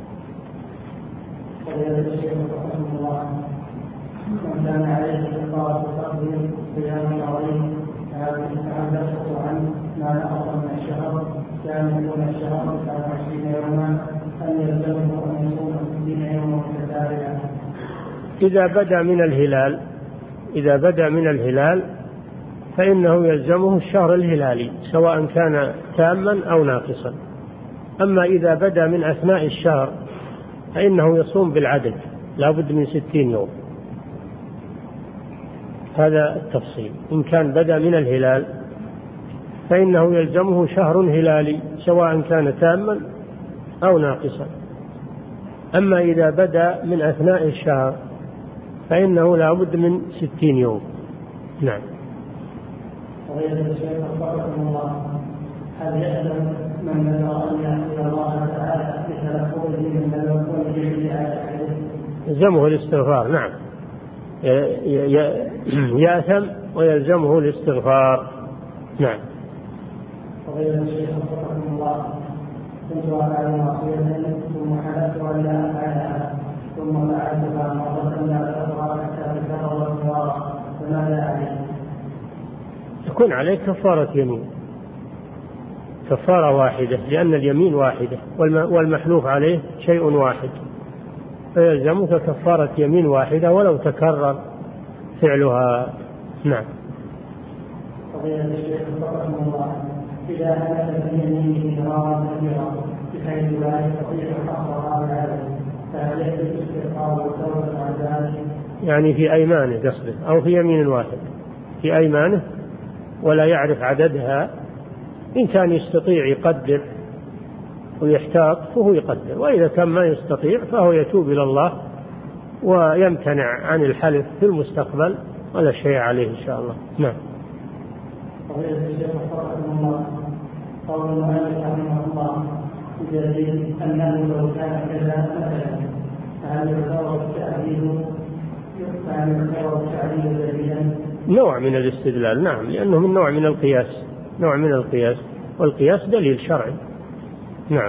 من كان عليه كفارة تقديم صيام عظيم فهذا يسقط عنه ما نقص من الشهر كان يكون الشهر تسعة وعشرين يوما أن يلزمه أن يصوم ستين يوما متتابعا. إذا بدأ من الهلال إذا بدأ من الهلال فإنه يلزمه الشهر الهلالي سواء كان تاما أو ناقصا. أما إذا بدأ من أثناء الشهر فإنه يصوم بالعدد لا بد من ستين يوم. هذا التفصيل. إن كان بدأ من الهلال فإنه يلزمه شهر هلالي سواء كان تاما أو ناقصا. أما إذا بدأ من أثناء الشهر فإنه لا بد من ستين يوم. نعم. هل يأذن من نذر أن يعصي الله تعالى بتلفظه من الوصول يلزمه الاستغفار؟ نعم، يأثم ويلزمه الاستغفار. نعم. فضيلة الشيخ وفقكم الله، كنت أفعل معصية ثم حلفت أن لا أفعلها ثم فعلتها مرة لا تكرر حتى تكرر الكفارة فماذا عليه؟ تكون عليك كفارة يمين، كفارة واحدة، لأن اليمين واحدة والمحلوف عليه شيء واحد، فيلزمك كفارة يمين واحدة ولو تكرر فعلها. نعم. فضيلة الشيخ وفقكم الله، إذا هلك في يمينه مرارا كثيرا بحيث لا يستطيع حصرها بالعدد فهل يجب استغفار والتوبة عن ذلك؟ يعني في أيمانه قصده أو في يمين واحد؟ في أيمانه ولا يعرف عددها. إن كان يستطيع يقدر ويحتاط فهو يقدر، وإذا كان ما يستطيع فهو يتوب إلى الله ويمتنع عن الحلف في المستقبل ولا شيء عليه إن شاء الله. نعم. فضيلة الشيخ وفقكم الله، قول المؤلف رحمه الله بدليل أنه لو كان كذا مثلا فهل يعتبر التعديل فهل يعتبر التعديل دليلا؟ نوع من الاستدلال، نعم، لأنه من نوع من القياس، نوع من القياس، والقياس دليل شرعي. نعم.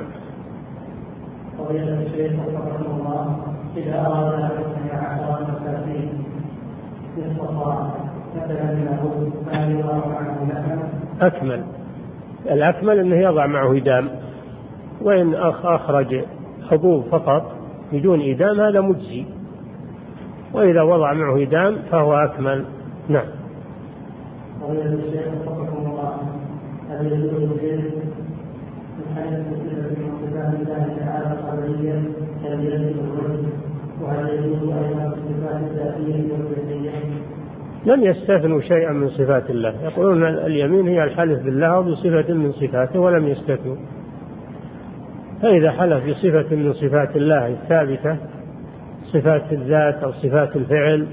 فضيلة الشيخ وفقكم الله، إذا أراد أن يصنع عشرة مساكين نصف صاع مثلا له فهل يضع معه لحم؟ أكمل، الأكمل أنه يضع معه إدام، وإن أخرج حبوب فقط بدون إدام هذا مجزي، وإذا وضع معه إدام فهو أكمل. نعم. فضيلة الشيخ وفقكم الله، هل يجوز الجلد من حيث صفة صفات الله تعالى القدرية كاليد والوجه، وهل يجوز أيضا الصفات الذاتية والفعلية؟ لم يستثنوا شيئا من صفات الله، يقولون اليمين هي الحلف بالله بصفة من صفاته ولم يستثنوا. فإذا حلف بصفة من صفات الله الثابتة، صفات الذات أو صفات الفعل،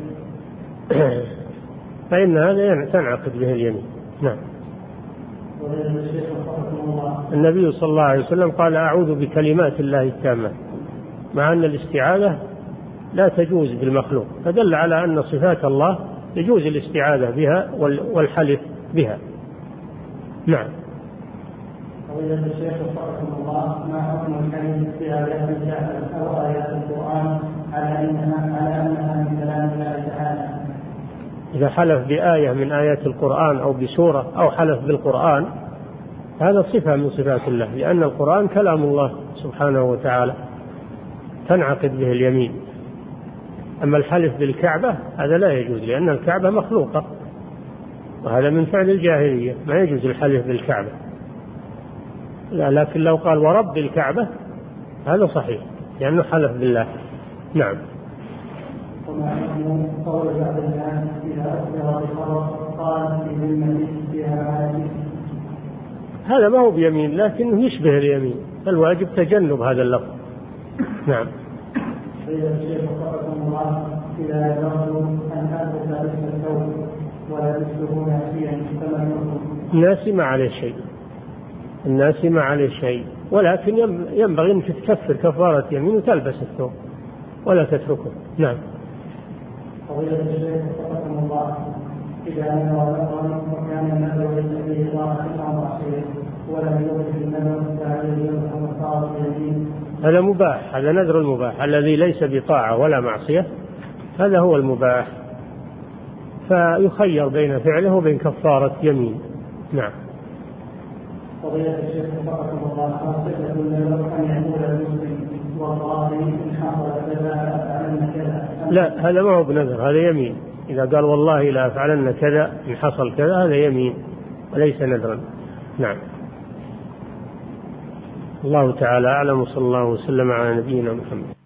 فإن هذا تنعقد به اليمين. نعم. النبي صلى الله عليه وسلم قال أعوذ بكلمات الله التامة، مع أن الاستعاذة لا تجوز بالمخلوق، فدل على أن صفات الله يجوز الاستعاذة بها والحلف بها. نعم. فضيلة الشيخ وفقكم الله، ما حكم الحديث في آيات الكتاب أو آيات القرآن على أنها على أنها من كلام الله تعالى؟ إذا حلف بآية من آيات القرآن أو بسورة أو حلف بالقرآن، هذا صفة من صفات الله، لأن القرآن كلام الله سبحانه وتعالى تنعقد به اليمين. أما الحلف بالكعبة هذا لا يجوز، لأن الكعبة مخلوقة، وهذا من فعل الجاهلية، ما يجوز الحلف بالكعبة. لا، لكن لو قال ورب الكعبة هذا صحيح، لأنه حلف بالله. نعم. وما حكم قول بعض الناس إذا أخبر بخبر قال في ذمتي فيها آية؟ هذا ما هو بيمين، لكنه يشبه اليمين، فالواجب تجنب هذا اللفظ. نعم. إذا الشيخ وفقكم الله، إذا يرغب أن ألبس لبس الثوب ولبسه ناسيا فما الحكم؟ الناس ما عليه شيء، الناس ما عليه شيء، ولكن ينبغي أن تكفر كفارة يمين وتلبس الثوب ولا تتركه. نعم. فضيلة الشيخ وفقكم الله، إذا نذر نذرا وكان النذر ليس فيه طاعة أو معصية ولم يوجد النذر فعليه يوم كفارة يمين؟ هذا مباح، هذا نذر المباح الذي ليس بطاعة ولا معصية، هذا هو المباح، فيخير بين فعله وبين كفارة يمين. نعم. فضيلة الشيخ وفقكم الله، صفة النذر أن يقول المسلم والله إن حصل كذا أفعلن كذا؟ لا، هذا ما هو بنذر، هذا يمين. إذا قال والله لا أفعلن كذا إن حصل كذا، هذا يمين وليس نذرا. نعم. الله تعالى أعلم، وصلى الله وسلم على نبينا محمد.